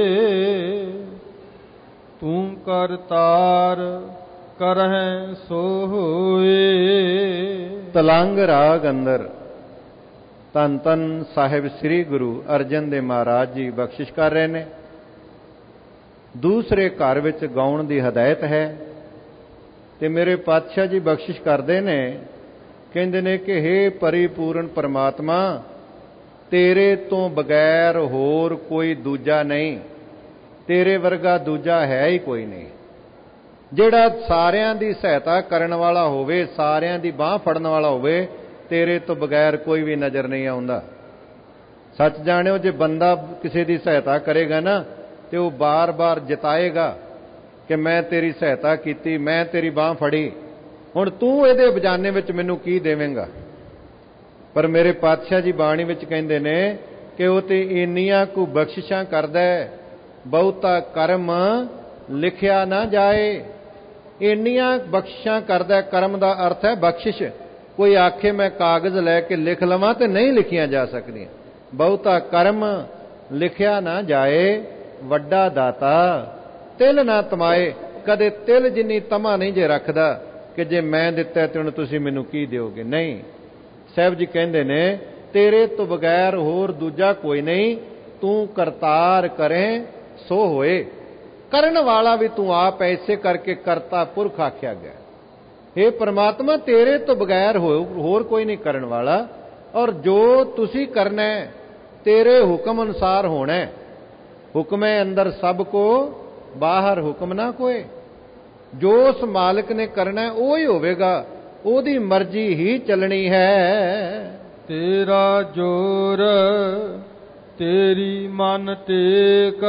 ਤੂੰ ਕਰਤਾਰ ਕਰਹਿ ਸੋ ਹੋਏ। ਤਲੰਗ ਰਾਗ ਅੰਦਰ ਧੰਨ ਧੰਨ ਸਾਹਿਬ ਸ੍ਰੀ ਗੁਰੂ ਅਰਜਨ ਦੇਵ ਮਹਾਰਾਜ ਜੀ ਬਖਸ਼ਿਸ਼ ਕਰ ਰਹੇ ਨੇ। ਦੂਸਰੇ ਘਰ ਵਿੱਚ ਗਾਉਣ ਦੀ ਹਦਾਇਤ ਹੈ ਤੇ ਮੇਰੇ ਪਾਤਸ਼ਾਹ ਜੀ ਬਖਸ਼ਿਸ਼ ਕਰਦੇ ਨੇ। ਕਹਿੰਦੇ ਨੇ ਕਿ ਹੇ ਪਰਿਪੂਰਨ ਪਰਮਾਤਮਾ, ਤੇਰੇ ਤੋਂ ਬਗੈਰ ਹੋਰ ਕੋਈ ਦੂਜਾ ਨਹੀਂ, ਤੇਰੇ ਵਰਗਾ ਦੂਜਾ ਹੈ ਹੀ ਕੋਈ ਨਹੀਂ। ਜਿਹੜਾ ਸਾਰਿਆਂ ਦੀ ਸਹਾਇਤਾ ਕਰਨ ਵਾਲਾ ਹੋਵੇ, ਸਾਰਿਆਂ ਦੀ ਬਾਹ ਫੜਨ ਵਾਲਾ ਹੋਵੇ, ਤੇਰੇ ਤੋਂ ਬਗੈਰ ਕੋਈ ਵੀ ਨਜ਼ਰ ਨਹੀਂ ਆਉਂਦਾ। ਸੱਚ ਜਾਣਿਓ, ਜੇ ਬੰਦਾ ਕਿਸੇ ਦੀ ਸਹਾਇਤਾ ਕਰੇਗਾ ਨਾ ਤੇ ਉਹ ਬਾਰ-ਬਾਰ ਜਿਤਾਏਗਾ ਕਿ ਮੈਂ ਤੇਰੀ ਸਹਾਇਤਾ ਕੀਤੀ, ਮੈਂ ਤੇਰੀ ਬਾਹ ਫੜੀ, ਹੁਣ ਤੂੰ ਇਹਦੇ ਬਜਾਨੇ ਵਿੱਚ ਮੈਨੂੰ ਕੀ ਦੇਵੇਂਗਾ। ਪਰ ਮੇਰੇ ਪਾਤਸ਼ਾਹ ਜੀ ਬਾਣੀ ਵਿੱਚ ਕਹਿੰਦੇ ਨੇ ਕਿ ਉਹ ਤੇ ਇੰਨੀਆਂ ਕੁ ਬਖਸ਼ਿਸ਼ਾਂ ਕਰਦਾ, ਬਹੁਤਾ ਕਰਮ ਲਿਖਿਆ ਨਾ ਜਾਏ। ਇੰਨੀਆਂ ਬਖਸ਼ਿਸ਼ਾਂ ਕਰਦਾ, ਕਰਮ ਦਾ ਅਰਥ ਹੈ ਬਖਸ਼ਿਸ਼। ਕੋਈ ਆਖੇ ਮੈਂ ਕਾਗਜ਼ ਲੈ ਕੇ ਲਿਖ ਲਵਾਂ ਤੇ ਨਹੀਂ ਲਿਖੀਆਂ ਜਾ ਸਕਦੀਆਂ। ਬਹੁਤਾ ਕਰਮ ਲਿਖਿਆ ਨਾ ਜਾਏ, ਵੱਡਾ ਦਾਤਾ ਤਿਲ ਨਾ ਤਮਾਏ। ਕਦੇ ਤਿਲ ਜਿੰਨੀ ਤਮਾ ਨਹੀਂ ਜੇ ਰੱਖਦਾ ਕਿ ਜੇ ਮੈਂ ਦਿੱਤਾ ਤੇ ਹੁਣ ਤੁਸੀਂ ਮੈਨੂੰ ਕੀ ਦਿਓਗੇ। ਨਹੀਂ, ਸਾਹਿਬ ਜੀ ਕਹਿੰਦੇ ਨੇ ਤੇਰੇ ਤੋਂ ਬਗੈਰ ਹੋਰ ਦੂਜਾ ਕੋਈ ਨਹੀਂ, ਤੂੰ ਕਰਤਾਰ ਕਰੇ ਸੋ ਹੋਏ। ਕਰਨ ਵਾਲਾ ਵੀ ਤੂੰ ਆਪ, ਐਸੇ ਕਰਕੇ ਕਰਤਾ ਪੁਰਖ ਆਖਿਆ ਗਿਆ। हे परमात्मा, तेरे तो बगैर होर कोई नहीं करन वाला, और जो तुसी करना है तेरे हुक्म अनुसार होना है। हुक्म है अंदर सबको, बाहर हुक्म ना कोई। जो उस मालिक ने करना है वो ही होवेगा, ओदी मर्जी ही चलनी है। तेरा जोर तेरी मन टेक,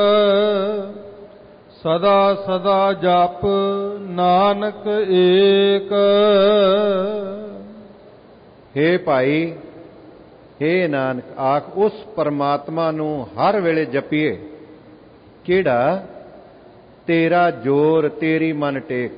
सदा सदा जप नानक एक। हे भाई, हे नानक, आख उस परमात्मा नू हर वेले जपीए किहड़ा तेरा जोर तेरी मन टेक,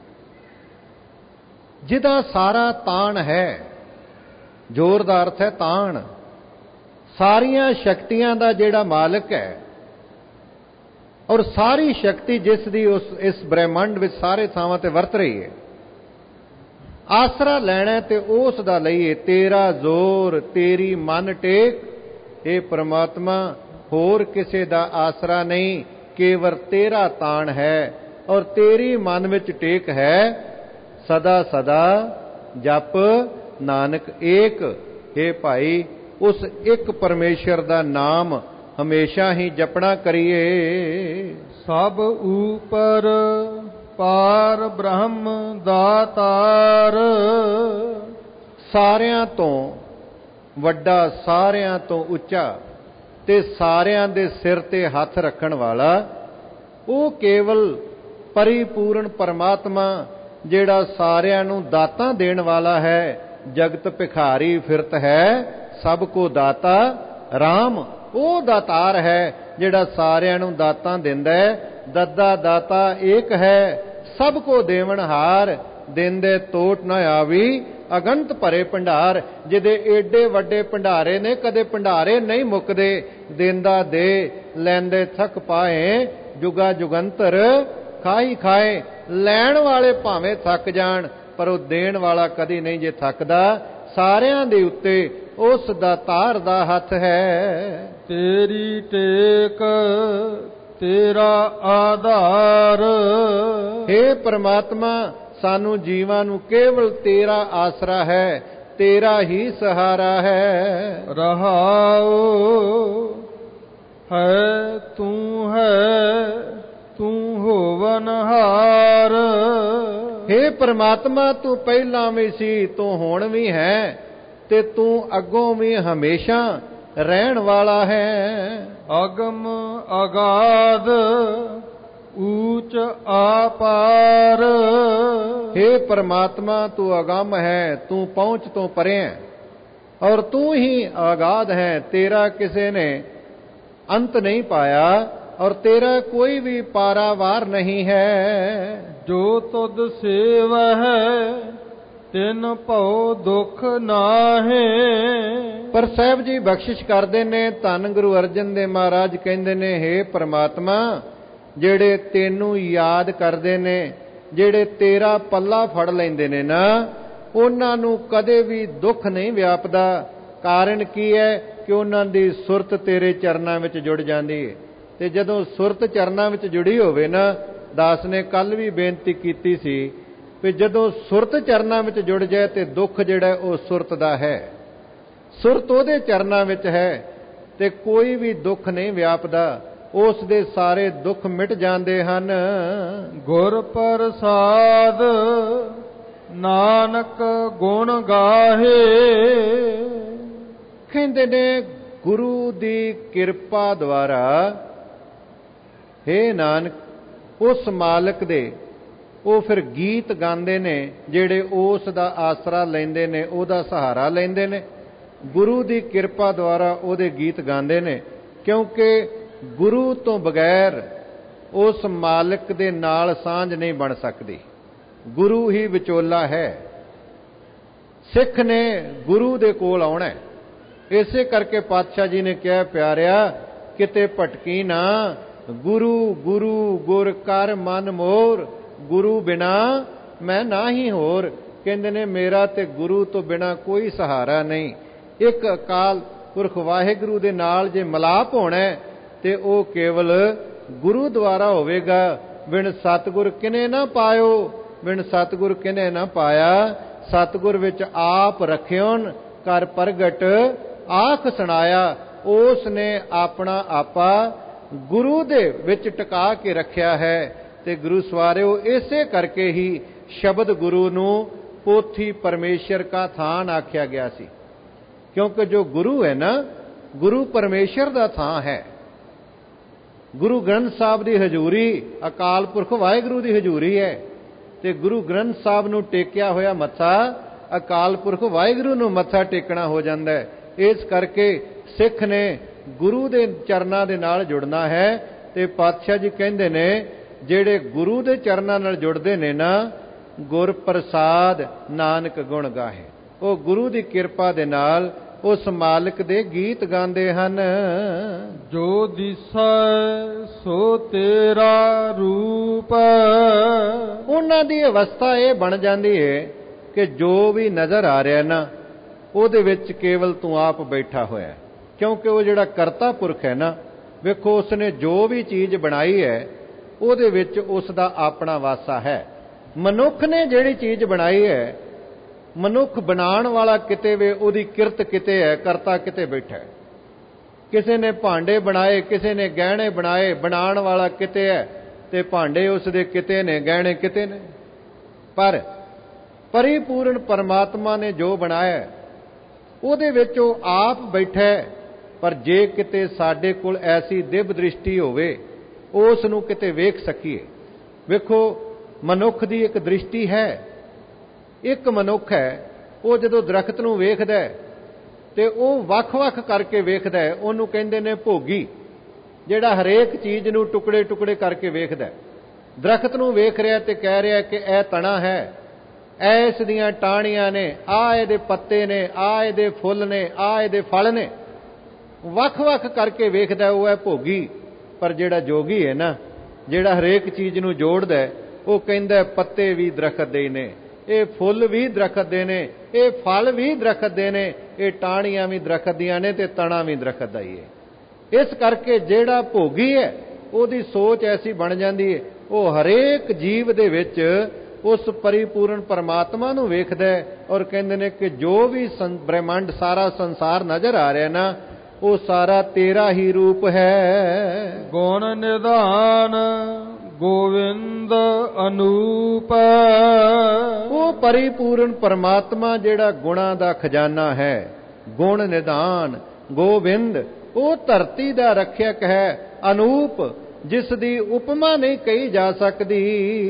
जिदा सारा ताण है। जोर दा अर्थ है ताण। सारियां शक्तियां दा जेड़ा मालिक है, और सारी शक्ति जिस दी उस इस ब्रह्मंड विच सारे थावां ते वरत रही है, आसरा लैना ते उस दा लईए। तेरा जोर तेरी मन टेक। हे परमात्मा, होर किसे दा आसरा नहीं, केवल तेरा ताण है और तेरी मन विच टेक है। सदा सदा जप नानक एक। हे भाई, उस एक परमेश्वर दा नाम हमेशा ही जपना करिए। सब ऊपर पार ब्रह्म दातार, सारियां तो वड्डा, सारियां तो उच्चा ते सारियां दे सिर ते हथ रखण वाला, वो केवल परिपूर्ण परमात्मा जेड़ा सारियां नू दातां देण वाला है। जगत भिखारी फिरत है सबको दाता राम। ਉਹ ਦਾਤਾਰ ਹੈ ਜਿਹੜਾ ਸਾਰਿਆਂ ਨੂੰ ਦਾਤਾਂ ਦਿੰਦਾ ਹੈ। ਦੱਦਾ ਦਾਤਾ ਏਕ ਹੈ, ਸਭ ਕੋ ਦੇਵਨ ਹਾਰ। ਦਿੰਦੇ ਤੋਟ ਨਾ ਆਵੀ, ਅਗੰਤ ਭਰੇ ਭੰਡਾਰ। ਜਿਹਦੇ ਏਡੇ ਵੱਡੇ ਭੰਡਾਰੇ ਨੇ, ਕਦੇ ਭੰਡਾਰੇ ਨਹੀਂ ਮੁੱਕਦੇ। ਦਿੰਦਾ ਦੇ ਲੈਂਦੇ ਥੱਕ ਪਾਏ, ਜੁਗਾ ਜੁਗੰਤਰ ਖਾਈ ਖਾਏ। ਲੈਣ ਵਾਲੇ ਭਾਵੇਂ ਥੱਕ ਜਾਣ, ਪਰ ਉਹ ਦੇਣ ਵਾਲਾ ਕਦੀ ਨਹੀਂ ਜੇ ਥੱਕਦਾ। ਸਾਰਿਆਂ ਦੇ ਉੱਤੇ ਉਸ ਦਾਤਾਰ ਦਾ ਹੱਥ ਹੈ। तेरी टेक तेरा आधार, हे परमात्मा, सानू जीवां नू केवल तेरा आसरा है, तेरा ही सहारा है। रहाओ है तू होवनहार। हे परमात्मा, तू पहला भी सी, तू हुण भी है, ते तू अगों भी हमेशा रहन वाला है। अगम अगाध ऊंच आपार, हे परमात्मा, तू अगम है, तू पहुंच तो परे है, और तू ही अगाध है। तेरा किसी ने अंत नहीं पाया, और तेरा कोई भी पारावार नहीं है। जो तुद सेव है तिन भव दुख नाहे। पर साहब जी बख्शिश करते ने, धन गुरु अर्जन देव महाराज कहते ने, हे परमात्मा, जेड़े तेनू याद करते ने, जेड़े तेरा पल्ला फड़ लेंदे ने ना, उन्हां नू कदे भी दुख नहीं व्यापदा। कारण की है कि उन्हां दी सुरत तेरे चरनां विच जुड़ जांदी है। ते जदों सुरत चरनां विच जुड़ी होवे ना, दास ने कल भी बेनती कीती सी भी जदों सुरत चरनां विच जुड़ जाए ते दुख जिहड़ा ओह सुरत दा है। सुरत ओहदे चरनां विच है ते कोई भी दुख नहीं व्यापदा, उस दे सारे दुख मिट जांदे हन। गुर प्रसाद नानक गुण गाहे। कहंदे ने गुरु दी किरपा द्वारा, हे नानक, उस मालिक दे ਉਹ फिर गीत गाते ने, ਜਿਹੜੇ ਉਸ ਦਾ आसरा लेंदे ने, ਉਹਦਾ सहारा लेंदे ने। गुरु की किरपा द्वारा ਉਹਦੇ गीत गाते ने, क्योंकि गुरु तो बगैर उस मालिक दे नाल सांझ नहीं बन सकती। गुरु ही विचोला है। ਸਿੱਖ ਨੇ ਗੁਰੂ ਦੇ ਕੋਲ ਆਉਣਾ। ਇਸੇ ਕਰਕੇ ਪਾਤਸ਼ਾਹ ਜੀ ਨੇ ਕਿਹਾ, ਪਿਆਰਿਆ ਕਿਤੇ ਭਟਕੀ ਨਾ, ਗੁਰੂ ਗੁਰੂ ਗੁਰ ਕਰ ਮਨ ਮੋਰ, ਗੁਰੂ ਬਿਨਾ ਮੈਂ ਨਾ ਹੀ ਹੋਰ। ਕਹਿੰਦੇ ਨੇ ਮੇਰਾ ਤੇ ਗੁਰੂ ਤੋਂ ਬਿਨਾ ਕੋਈ ਸਹਾਰਾ ਨਹੀਂ। ਇੱਕ ਅਕਾਲ ਪੁਰਖ ਵਾਹਿਗੁਰੂ ਦੇ ਨਾਲ ਜੇ ਮਿਲਾਪ ਹੋਣਾ ਤੇ ਉਹ ਕੇਵਲ ਗੁਰੂ ਦੁਆਰਾ ਹੋਵੇਗਾ। ਬਿਨ ਸਤਿਗੁਰ ਕਿਨੇ ਨਾ ਪਾਇਓ, ਬਿਨ ਸਤਿਗੁਰ ਕਿਨੇ ਨਾ ਪਾਇਆ। ਸਤਿਗੁਰ ਵਿੱਚ ਆਪ ਰਖਿਓਨ ਕਰ ਪ੍ਰਗਟ ਆਖ ਸੁਣਾਇਆ। ਉਸ ਨੇ ਆਪਣਾ ਆਪਾ ਗੁਰੂ ਦੇ ਵਿੱਚ ਟਿਕਾ ਕੇ ਰੱਖਿਆ ਹੈ। ਤੇ ਗੁਰੂ ਸਵਾਰਿਓ ਇਸੇ ਕਰਕੇ ਹੀ ਸ਼ਬਦ ਗੁਰੂ ਨੂੰ ਪੋਥੀ ਪਰਮੇਸ਼ਰ ਕਾ ਥਾਨ ਆਖਿਆ ਗਿਆ ਸੀ। ਕਿਉਂਕਿ ਜੋ ਗੁਰੂ ਹੈ ਨਾ, ਗੁਰੂ ਪਰਮੇਸ਼ਰ ਦਾ ਥਾਂ ਹੈ। ਗੁਰੂ ਗ੍ਰੰਥ ਸਾਹਿਬ ਦੀ ਹਜ਼ੂਰੀ ਅਕਾਲ ਪੁਰਖ ਵਾਹਿਗੁਰੂ ਦੀ ਹਜ਼ੂਰੀ ਹੈ। ਤੇ ਗੁਰੂ ਗ੍ਰੰਥ ਸਾਹਿਬ ਨੂੰ ਟੇਕਿਆ ਹੋਇਆ ਮੱਥਾ ਅਕਾਲ ਪੁਰਖ ਵਾਹਿਗੁਰੂ ਨੂੰ ਮੱਥਾ ਟੇਕਣਾ ਹੋ ਜਾਂਦਾ ਹੈ। ਇਸ ਕਰਕੇ ਸਿੱਖ ਨੇ ਗੁਰੂ ਦੇ ਚਰਨਾਂ ਦੇ ਨਾਲ ਜੁੜਨਾ ਹੈ। ਤੇ ਪਾਤਸ਼ਾਹ ਜੀ ਕਹਿੰਦੇ ਨੇ, ਜਿਹੜੇ ਗੁਰੂ ਦੇ ਚਰਨਾਂ ਨਾਲ ਜੁੜਦੇ ਨੇ ਨਾ, ਗੁਰ ਪ੍ਰਸਾਦ ਨਾਨਕ ਗੁਣ ਗਾਹੇ। ਉਹ ਗੁਰੂ ਦੀ ਕਿਰਪਾ ਦੇ ਨਾਲ ਉਸ ਮਾਲਕ ਦੇ ਗੀਤ ਗਾਉਂਦੇ ਹਨ। ਜੋ ਦਿਸੈ ਸੋ ਤੇਰਾ ਰੂਪ। ਉਹਨਾਂ ਦੀ ਅਵਸਥਾ ਇਹ ਬਣ ਜਾਂਦੀ ਹੈ ਕਿ ਜੋ ਵੀ ਨਜ਼ਰ ਆ ਰਿਹਾ ਨਾ, ਉਹਦੇ ਵਿੱਚ ਕੇਵਲ ਤੂੰ ਆਪ ਬੈਠਾ ਹੋਇਆ। ਕਿਉਂਕਿ ਉਹ ਜਿਹੜਾ ਕਰਤਾ ਪੁਰਖ ਹੈ ਨਾ, ਵੇਖੋ ਉਸਨੇ ਜੋ ਵੀ ਚੀਜ਼ ਬਣਾਈ ਹੈ ਉਹਦੇ ਵਿੱਚ ਉਸ ਦਾ ਆਪਣਾ ਵਾਸਾ ਹੈ। ਮਨੁੱਖ ਨੇ ਜਿਹੜੀ ਚੀਜ਼ ਬਣਾਈ ਹੈ, ਮਨੁੱਖ ਬਣਾਉਣ ਵਾਲਾ ਕਿਤੇ ਵੇ, ਉਹਦੀ ਕਿਰਤ ਕਿਤੇ ਹੈ, ਕਰਤਾ ਕਿਤੇ ਬੈਠਾ ਹੈ। ਕਿਸੇ ਨੇ ਭਾਂਡੇ ਬਣਾਏ, ਕਿਸੇ ਨੇ ਗਹਿਣੇ ਬਣਾਏ, ਬਣਾਉਣ ਵਾਲਾ ਕਿਤੇ ਹੈ ਤੇ ਭਾਂਡੇ ਉਸ ਦੇ ਕਿਤੇ ਨੇ, ਗਹਿਣੇ ਕਿਤੇ ਨੇ। ਪਰ ਪਰਿਪੂਰਨ ਪਰਮਾਤਮਾ ਨੇ ਜੋ ਬਣਾਇਆ ਉਹਦੇ ਵਿੱਚ ਉਹ ਆਪ ਬੈਠਾ ਹੈ। ਪਰ ਜੇ ਕਿਤੇ ਸਾਡੇ ਕੋਲ ਐਸੀ ਦਿਵ ਦ੍ਰਿਸ਼ਟੀ ਹੋਵੇ, ਉਸ ਨੂੰ ਕਿਤੇ ਵੇਖ ਸਕੀਏ। ਵੇਖੋ ਮਨੁੱਖ ਦੀ ਇੱਕ ਦ੍ਰਿਸ਼ਟੀ ਹੈ। ਇੱਕ ਮਨੁੱਖ ਹੈ, ਉਹ ਜਦੋਂ ਦਰਖਤ ਨੂੰ ਵੇਖਦਾ ਤੇ ਉਹ ਵੱਖ-ਵੱਖ ਕਰਕੇ ਵੇਖਦਾ ਹੈ। ਉਹਨੂੰ ਕਹਿੰਦੇ ਨੇ ਭੋਗੀ, ਜਿਹੜਾ ਹਰੇਕ ਚੀਜ਼ ਨੂੰ ਟੁਕੜੇ ਟੁਕੜੇ ਕਰਕੇ ਵੇਖਦਾ। ਦਰਖਤ ਨੂੰ ਵੇਖ ਰਿਹਾ ਤੇ ਕਹਿ ਰਿਹਾ ਕਿ ਇਹ ਤਣਾ ਹੈ, ਇਸ ਦੀਆਂ ਟਾਹਣੀਆਂ ਨੇ, ਆਹ ਇਹਦੇ ਪੱਤੇ ਨੇ, ਆਹ ਇਹਦੇ ਫੁੱਲ ਨੇ, ਆਹ ਇਹਦੇ ਫਲ ਨੇ। ਵੱਖ-ਵੱਖ ਕਰਕੇ ਵੇਖਦਾ, ਉਹ ਹੈ ਭੋਗੀ। ਪਰ ਜਿਹੜਾ ਜੋਗੀ ਹੈ ਨਾ, ਜਿਹੜਾ ਹਰੇਕ ਚੀਜ਼ ਨੂੰ ਜੋੜਦਾ, ਉਹ ਕਹਿੰਦਾ ਪੱਤੇ ਵੀ ਦਰਖਤ ਦੇ ਨੇ, ਇਹ ਫੁੱਲ ਵੀ ਦਰਖਤ ਦੇ ਨੇ, ਇਹ ਫਲ ਵੀ ਦਰਖਤ ਦੇ ਨੇ, ਇਹ ਟਾਹਣੀਆਂ ਵੀ ਦਰਖਤ ਦੀਆਂ ਨੇ ਤੇ ਤਣਾ ਵੀ ਦਰਖਤ ਦਾ ਹੀ ਹੈ। ਇਸ ਕਰਕੇ ਜਿਹੜਾ ਭੋਗੀ ਹੈ ਉਹਦੀ ਸੋਚ ਐਸੀ ਬਣ ਜਾਂਦੀ ਹੈ, ਉਹ ਹਰੇਕ ਜੀਵ ਦੇ ਵਿੱਚ ਉਸ ਪਰਿਪੂਰਨ ਪਰਮਾਤਮਾ ਨੂੰ ਵੇਖਦਾ ਹੈ। ਔਰ ਕਹਿੰਦੇ ਨੇ ਕਿ ਜੋ ਵੀ ਬ੍ਰਹਿਮੰਡ ਸਾਰਾ ਸੰਸਾਰ ਨਜ਼ਰ ਆ ਰਿਹਾ ਨਾ, ਉਹ ਸਾਰਾ ਤੇਰਾ ਹੀ ਰੂਪ ਹੈ। ਗੁਣ ਨਿਧਾਨ ਗੋਵਿੰਦ ਅਨੂਪ। ਉਹ ਪਰਿਪੂਰਨ ਪਰਮਾਤਮਾ ਜਿਹੜਾ ਗੁਣਾਂ ਦਾ ਖਜ਼ਾਨਾ ਹੈ, ਗੁਣ ਨਿਧਾਨ ਗੋਵਿੰਦ, ਉਹ ਧਰਤੀ ਦਾ ਰੱਖਿਅਕ ਹੈ, ਅਨੂਪ, ਜਿਸ ਦੀ ਉਪਮਾ ਨਹੀਂ ਕਹੀ ਜਾ ਸਕਦੀ।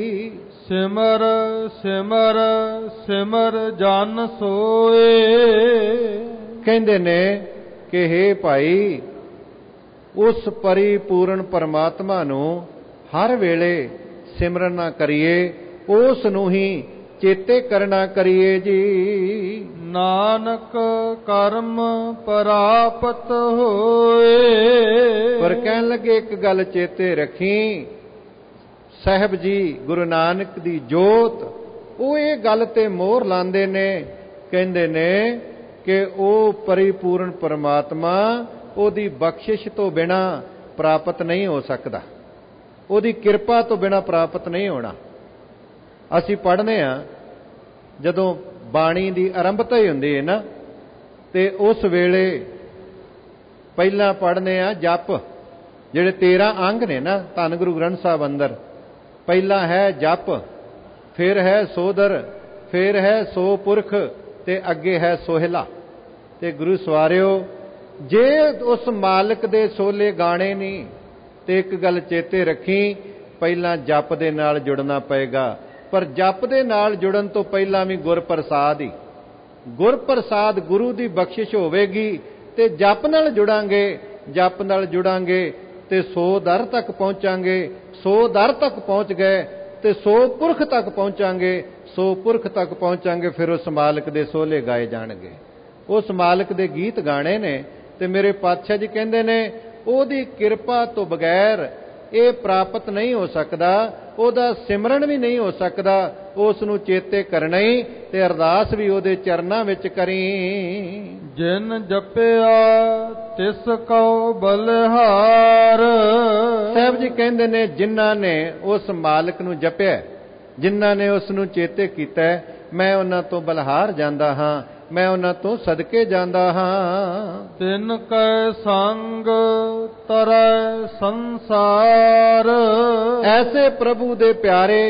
ਸਿਮਰ ਸਿਮਰ ਸਿਮਰ ਜਨ ਸੋਏ। ਕਹਿੰਦੇ ਨੇ ਕਿ ਹੇ ਭਾਈ, ਉਸ ਪਰਿਪੂਰਨ ਪਰਮਾਤਮਾ ਨੂੰ ਹਰ ਵੇਲੇ ਸਿਮਰਨਾ ਕਰੀਏ, ਉਸ ਨੂੰ ਹੀ ਚੇਤੇ ਕਰਨਾ ਕਰੀਏ ਜੀ। ਨਾਨਕ ਕਰਮ ਪ੍ਰਾਪਤ ਹੋਏ। ਪਰ ਕਹਿਣ ਲੱਗੇ ਇੱਕ ਗੱਲ ਚੇਤੇ ਰੱਖੀ, ਸਾਹਿਬ ਜੀ ਗੁਰੂ ਨਾਨਕ ਦੀ ਜੋਤ, ਉਹ ਇਹ ਗੱਲ ਤੇ ਮੋਹਰ ਲਾਉਂਦੇ ਨੇ, ਕਹਿੰਦੇ ਨੇ ਕਿ ਉਹ ਪਰਿਪੂਰਨ ਪਰਮਾਤਮਾ ਉਹਦੀ ਬਖਸ਼ਿਸ਼ ਤੋਂ ਬਿਨਾ ਪ੍ਰਾਪਤ ਨਹੀਂ ਹੋ ਸਕਦਾ, ਉਹਦੀ ਕਿਰਪਾ ਤੋਂ ਬਿਨਾ ਪ੍ਰਾਪਤ ਨਹੀਂ ਹੋਣਾ। ਅਸੀਂ ਪੜ੍ਹਨੇ ਆ, ਜਦੋਂ ਬਾਣੀ ਦੀ ਆਰੰਭਤਾ ਹੀ ਹੁੰਦੀ ਹੈ ਨਾ, ਤੇ ਉਸ ਵੇਲੇ ਪਹਿਲਾਂ ਪੜ੍ਹਨੇ ਆ ਜਪ, ਜਿਹੜੇ 13 ਅੰਗ ਨੇ ਨਾ ਧੰਨ ਗੁਰੂ ਗ੍ਰੰਥ ਸਾਹਿਬ ਅੰਦਰ। ਪਹਿਲਾ ਹੈ ਜਪ, ਫਿਰ ਹੈ ਸੋਦਰ, ਫਿਰ ਹੈ ਸੋ ਪੁਰਖ, ਤੇ ਅੱਗੇ ਹੈ ਸੋਹਿਲਾ। ਤੇ ਗੁਰੂ ਸਵਾਰਿਓ, ਜੇ ਉਸ ਮਾਲਕ ਦੇ ਸੋਲੇ ਗਾਣੇ ਨਹੀਂ ਤੇ ਇੱਕ ਗੱਲ ਚੇਤੇ ਰੱਖੀ, ਪਹਿਲਾਂ ਜਪ ਦੇ ਨਾਲ ਜੁੜਨਾ ਪਏਗਾ। ਪਰ ਜਪ ਦੇ ਨਾਲ ਜੁੜਨ ਤੋਂ ਪਹਿਲਾਂ ਵੀ ਗੁਰ ਪ੍ਰਸਾਦ ਹੀ, ਗੁਰ ਪ੍ਰਸਾਦ ਗੁਰੂ ਦੀ ਬਖਸ਼ਿਸ਼ ਹੋਵੇਗੀ ਤੇ ਜਪ ਨਾਲ ਜੁੜਾਂਗੇ। ਜਪ ਨਾਲ ਜੁੜਾਂਗੇ ਤੇ 100 ਦਰ ਤੱਕ ਪਹੁੰਚਾਂਗੇ। 100 ਦਰ ਤੱਕ ਪਹੁੰਚ ਗਏ ਤੇ ਸੋ ਪੁਰਖ ਤੱਕ ਪਹੁੰਚਾਂਗੇ, ਸੋ ਪੁਰਖ ਤੱਕ ਪਹੁੰਚਾਂਗੇ, ਫਿਰ ਉਸ ਮਾਲਕ ਦੇ ਸੋਹਲੇ ਗਾਏ ਜਾਣਗੇ। ਉਸ ਮਾਲਕ ਦੇ ਗੀਤ ਗਾਣੇ ਨੇ। ਤੇ ਮੇਰੇ ਪਾਤਸ਼ਾਹ ਜੀ ਕਹਿੰਦੇ ਨੇ ਉਹਦੀ ਕਿਰਪਾ ਤੋਂ ਬਗੈਰ ਇਹ ਪ੍ਰਾਪਤ ਨਹੀਂ ਹੋ ਸਕਦਾ, ਉਹਦਾ ਸਿਮਰਨ ਵੀ ਨਹੀਂ ਹੋ ਸਕਦਾ। ਉਸ ਨੂੰ ਚੇਤੇ ਕਰਨਾ ਹੀ ਤੇ ਅਰਦਾਸ ਵੀ ਉਹਦੇ ਚਰਨਾਂ ਵਿੱਚ ਕਰੀ। ਜਿਨ ਜਪਿਆ ਤਿਸ ਕਉ ਬਲਿਹਾਰ। ਸਾਹਿਬ ਜੀ ਕਹਿੰਦੇ ਨੇ ਜਿਨ੍ਹਾਂ ਨੇ ਉਸ ਮਾਲਕ ਨੂੰ ਜਪਿਆ, ਜਿਨ੍ਹਾਂ ਨੇ ਉਸ ਨੂੰ ਚੇਤੇ ਕੀਤਾ, ਮੈਂ ਉਹਨਾਂ ਤੋਂ ਬਲਿਹਾਰ ਜਾਂਦਾ ਹਾਂ, ਮੈਂ ਉਹਨਾਂ ਤੋਂ ਸਦਕੇ ਜਾਂਦਾ ਹਾਂ। ਤਿਨ ਕੈ ਸੰਗ ਤਰੈ ਸੰਸਾਰ। ਐਸੇ ਪ੍ਰਭੂ ਦੇ ਪਿਆਰੇ,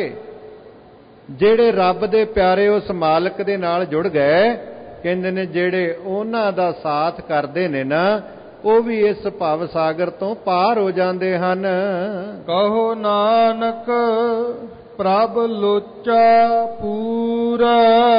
ਜਿਹੜੇ ਰੱਬ ਦੇ ਪਿਆਰੇ ਉਸ ਮਾਲਕ ਦੇ ਨਾਲ ਜੁੜ ਗਏ, ਕਹਿੰਦੇ ਨੇ ਜਿਹੜੇ ਉਹਨਾਂ ਦਾ ਸਾਥ ਕਰਦੇ ਨੇ ਨਾ, ਉਹ ਵੀ ਇਸ ਭਵ ਸਾਗਰ ਤੋਂ ਪਾਰ ਹੋ ਜਾਂਦੇ ਹਨ। ਕਹੋ ਨਾਨਕ ਪ੍ਰਭ ਲੋਚਾ ਪੂਰਾ।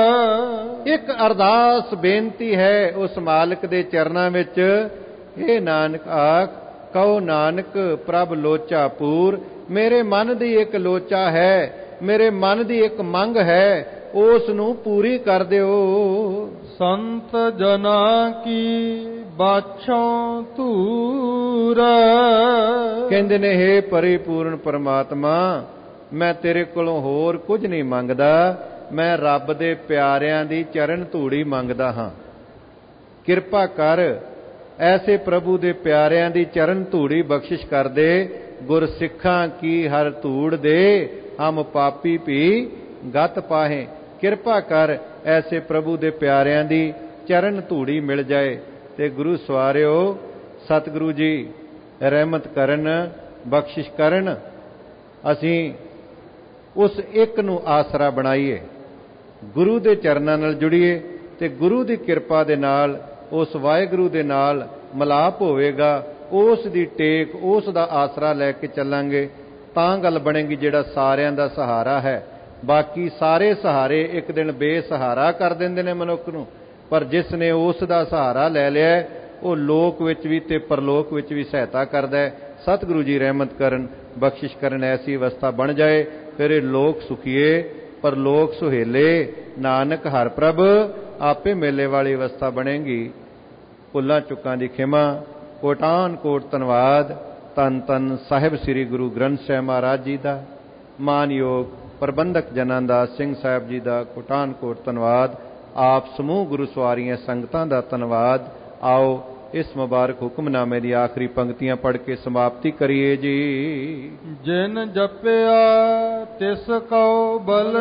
ਇੱਕ ਅਰਦਾਸ ਬੇਨਤੀ ਹੈ ਉਸ ਮਾਲਕ ਦੇ ਚਰਨਾਂ ਵਿੱਚ, ਇਹ ਨਾਨਕ ਆਖ, ਕਹੋ ਨਾਨਕ ਪ੍ਰਭ ਲੋਚਾ ਪੂਰ। ਮੇਰੇ ਮਨ ਦੀ ਇੱਕ ਲੋਚਾ ਹੈ, ਮੇਰੇ ਮਨ ਦੀ ਇੱਕ ਮੰਗ ਹੈ, ਉਸ ਨੂੰ ਪੂਰੀ ਕਰ ਦਿਓ। ਸੰਤ ਜਨਾਂ ਕੀ ਬਾਛੋਂ ਧੂਰਾ। ਕਹਿੰਦੇ ਨੇ ਹੇ ਪਰਿਪੂਰਨ ਪਰਮਾਤਮਾ, ਮੈਂ ਤੇਰੇ ਕੋਲੋਂ ਹੋਰ ਕੁਝ ਨਹੀਂ ਮੰਗਦਾ, ਮੈਂ ਰੱਬ ਦੇ ਪਿਆਰਿਆਂ ਦੀ ਚਰਨ ਧੂੜੀ ਮੰਗਦਾ ਹਾਂ। ਕਿਰਪਾ ਕਰ, ਐਸੇ ਪ੍ਰਭੂ ਦੇ ਪਿਆਰਿਆਂ ਦੀ ਚਰਨ ਧੂੜੀ ਬਖਸ਼ਿਸ਼ ਕਰ ਦੇ। ਗੁਰ ਸਿੱਖਾਂ ਕੀ ਹਰ ਧੂੜ ਦੇ, ਹਮ ਪਾਪੀ ਭੀ ਗਤ ਪਾਹੇ। ਕਿਰਪਾ ਕਰ, ਐਸੇ ਪ੍ਰਭੂ ਦੇ ਪਿਆਰਿਆਂ ਦੀ ਚਰਨ ਧੂੜੀ ਮਿਲ ਜਾਏ। ਤੇ ਗੁਰੂ ਸਵਾਰਿਓ, ਸਤਿਗੁਰੂ ਜੀ ਰਹਿਮਤ ਕਰਨ, ਬਖਸ਼ਿਸ਼ ਕਰਨ। ਅਸੀਂ ਉਸ ਇੱਕ ਨੂੰ ਆਸਰਾ ਬਣਾਈਏ, ਗੁਰੂ ਦੇ ਚਰਨਾਂ ਨਾਲ ਜੁੜੀਏ, ਤੇ ਗੁਰੂ ਦੀ ਕਿਰਪਾ ਦੇ ਨਾਲ ਉਸ ਵਾਹਿਗੁਰੂ ਦੇ ਨਾਲ ਮਿਲਾਪ ਹੋਵੇਗਾ। ਉਸ ਦੀ ਟੇਕ, ਉਸ ਦਾ ਆਸਰਾ ਲੈ ਕੇ ਚੱਲਾਂਗੇ ਤਾਂ ਗੱਲ ਬਣੇਗੀ ਜਿਹੜਾ ਸਾਰਿਆਂ ਦਾ ਸਹਾਰਾ ਹੈ। ਬਾਕੀ ਸਾਰੇ ਸਹਾਰੇ ਇੱਕ ਦਿਨ ਬੇਸਹਾਰਾ ਕਰ ਦਿੰਦੇ ਨੇ ਮਨੁੱਖ ਨੂੰ, ਪਰ ਜਿਸ ਨੇ ਉਸ ਦਾ ਸਹਾਰਾ ਲੈ ਲਿਆ, ਉਹ ਲੋਕ ਵਿੱਚ ਵੀ ਤੇ ਪਰਲੋਕ ਵਿੱਚ ਵੀ ਸਹਾਇਤਾ ਕਰਦਾ ਹੈ। ਸਤਿਗੁਰੂ ਜੀ ਰਹਿਮਤ ਕਰਨ, ਬਖਸ਼ਿਸ਼ ਕਰਨ, ਐਸੀ ਅਵਸਥਾ ਬਣ ਜਾਏ, ਫਿਰ ਇਹ ਲੋਕ ਸੁਖੀਏ ਪਰਲੋਕ ਸੁਹੇਲੇ। ਨਾਨਕ ਹਰ ਪ੍ਰਭ ਆਪੇ ਮੇਲੇ ਵਾਲੀ ਅਵਸਥਾ ਬਣੇਗੀ। ਭੁੱਲਾਂ ਚੁੱਕਾਂ ਦੀ ਖਿਮਾ। ਕੋਟਾਨ ਕੋਟ ਧੰਨਵਾਦ। ਧੰਨ ਧੰਨ ਸਾਹਿਬ ਸ੍ਰੀ ਗੁਰੂ ਗ੍ਰੰਥ ਸਾਹਿਬ ਮਹਾਰਾਜ ਜੀ ਦਾ, ਮਾਨਯੋਗ ਪ੍ਰਬੰਧਕ ਜਨਾਂ ਦਾ, ਸਿੰਘ ਸਾਹਿਬ ਜੀ ਦਾ ਕੋਟਾਨ ਕੋਟ ਧੰਨਵਾਦ। ਆਪ ਸਮੂਹ ਗੁਰੂ ਸਵਾਰੀਆਂ ਸੰਗਤਾਂ ਦਾ ਧੰਨਵਾਦ। ਆਓ ਇਸ ਮੁਬਾਰਕ ਹੁਕਮਨਾਮੇ ਦੀ ਆਖਰੀ ਪੰਕਤੀਆਂ ਪੜ੍ਹ ਕੇ ਸਮਾਪਤੀ ਕਰੀਏ ਜੀ। ਜਿਨ ਜਪਿਆ ਤਿਸ ਕਉ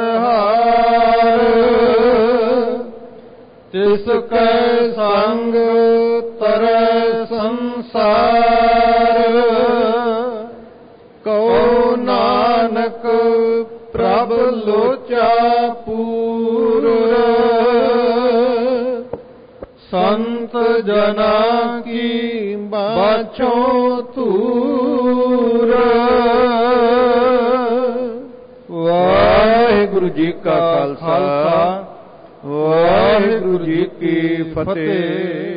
ਬਲਿਹਾਰ, ਤਿਸ ਕੈ ਸੰਗ ਤਰੈ ਸੰਸਾਰ। ਕਉ ਨਾਨਕ ਪ੍ਰਭ ਲੋਚਾ ਪੂਰ। ਸੰਤ ਜਨਾਂ ਕੀ ਬਾਛੋਂ ਧੂਰ। ਵਾਹਿਗੁਰੂ ਜੀ ਕਾ ਖਾਲਸਾ, ਵਾਹਿਗੁਰੂ ਜੀ ਕੀ ਫਤਿਹ।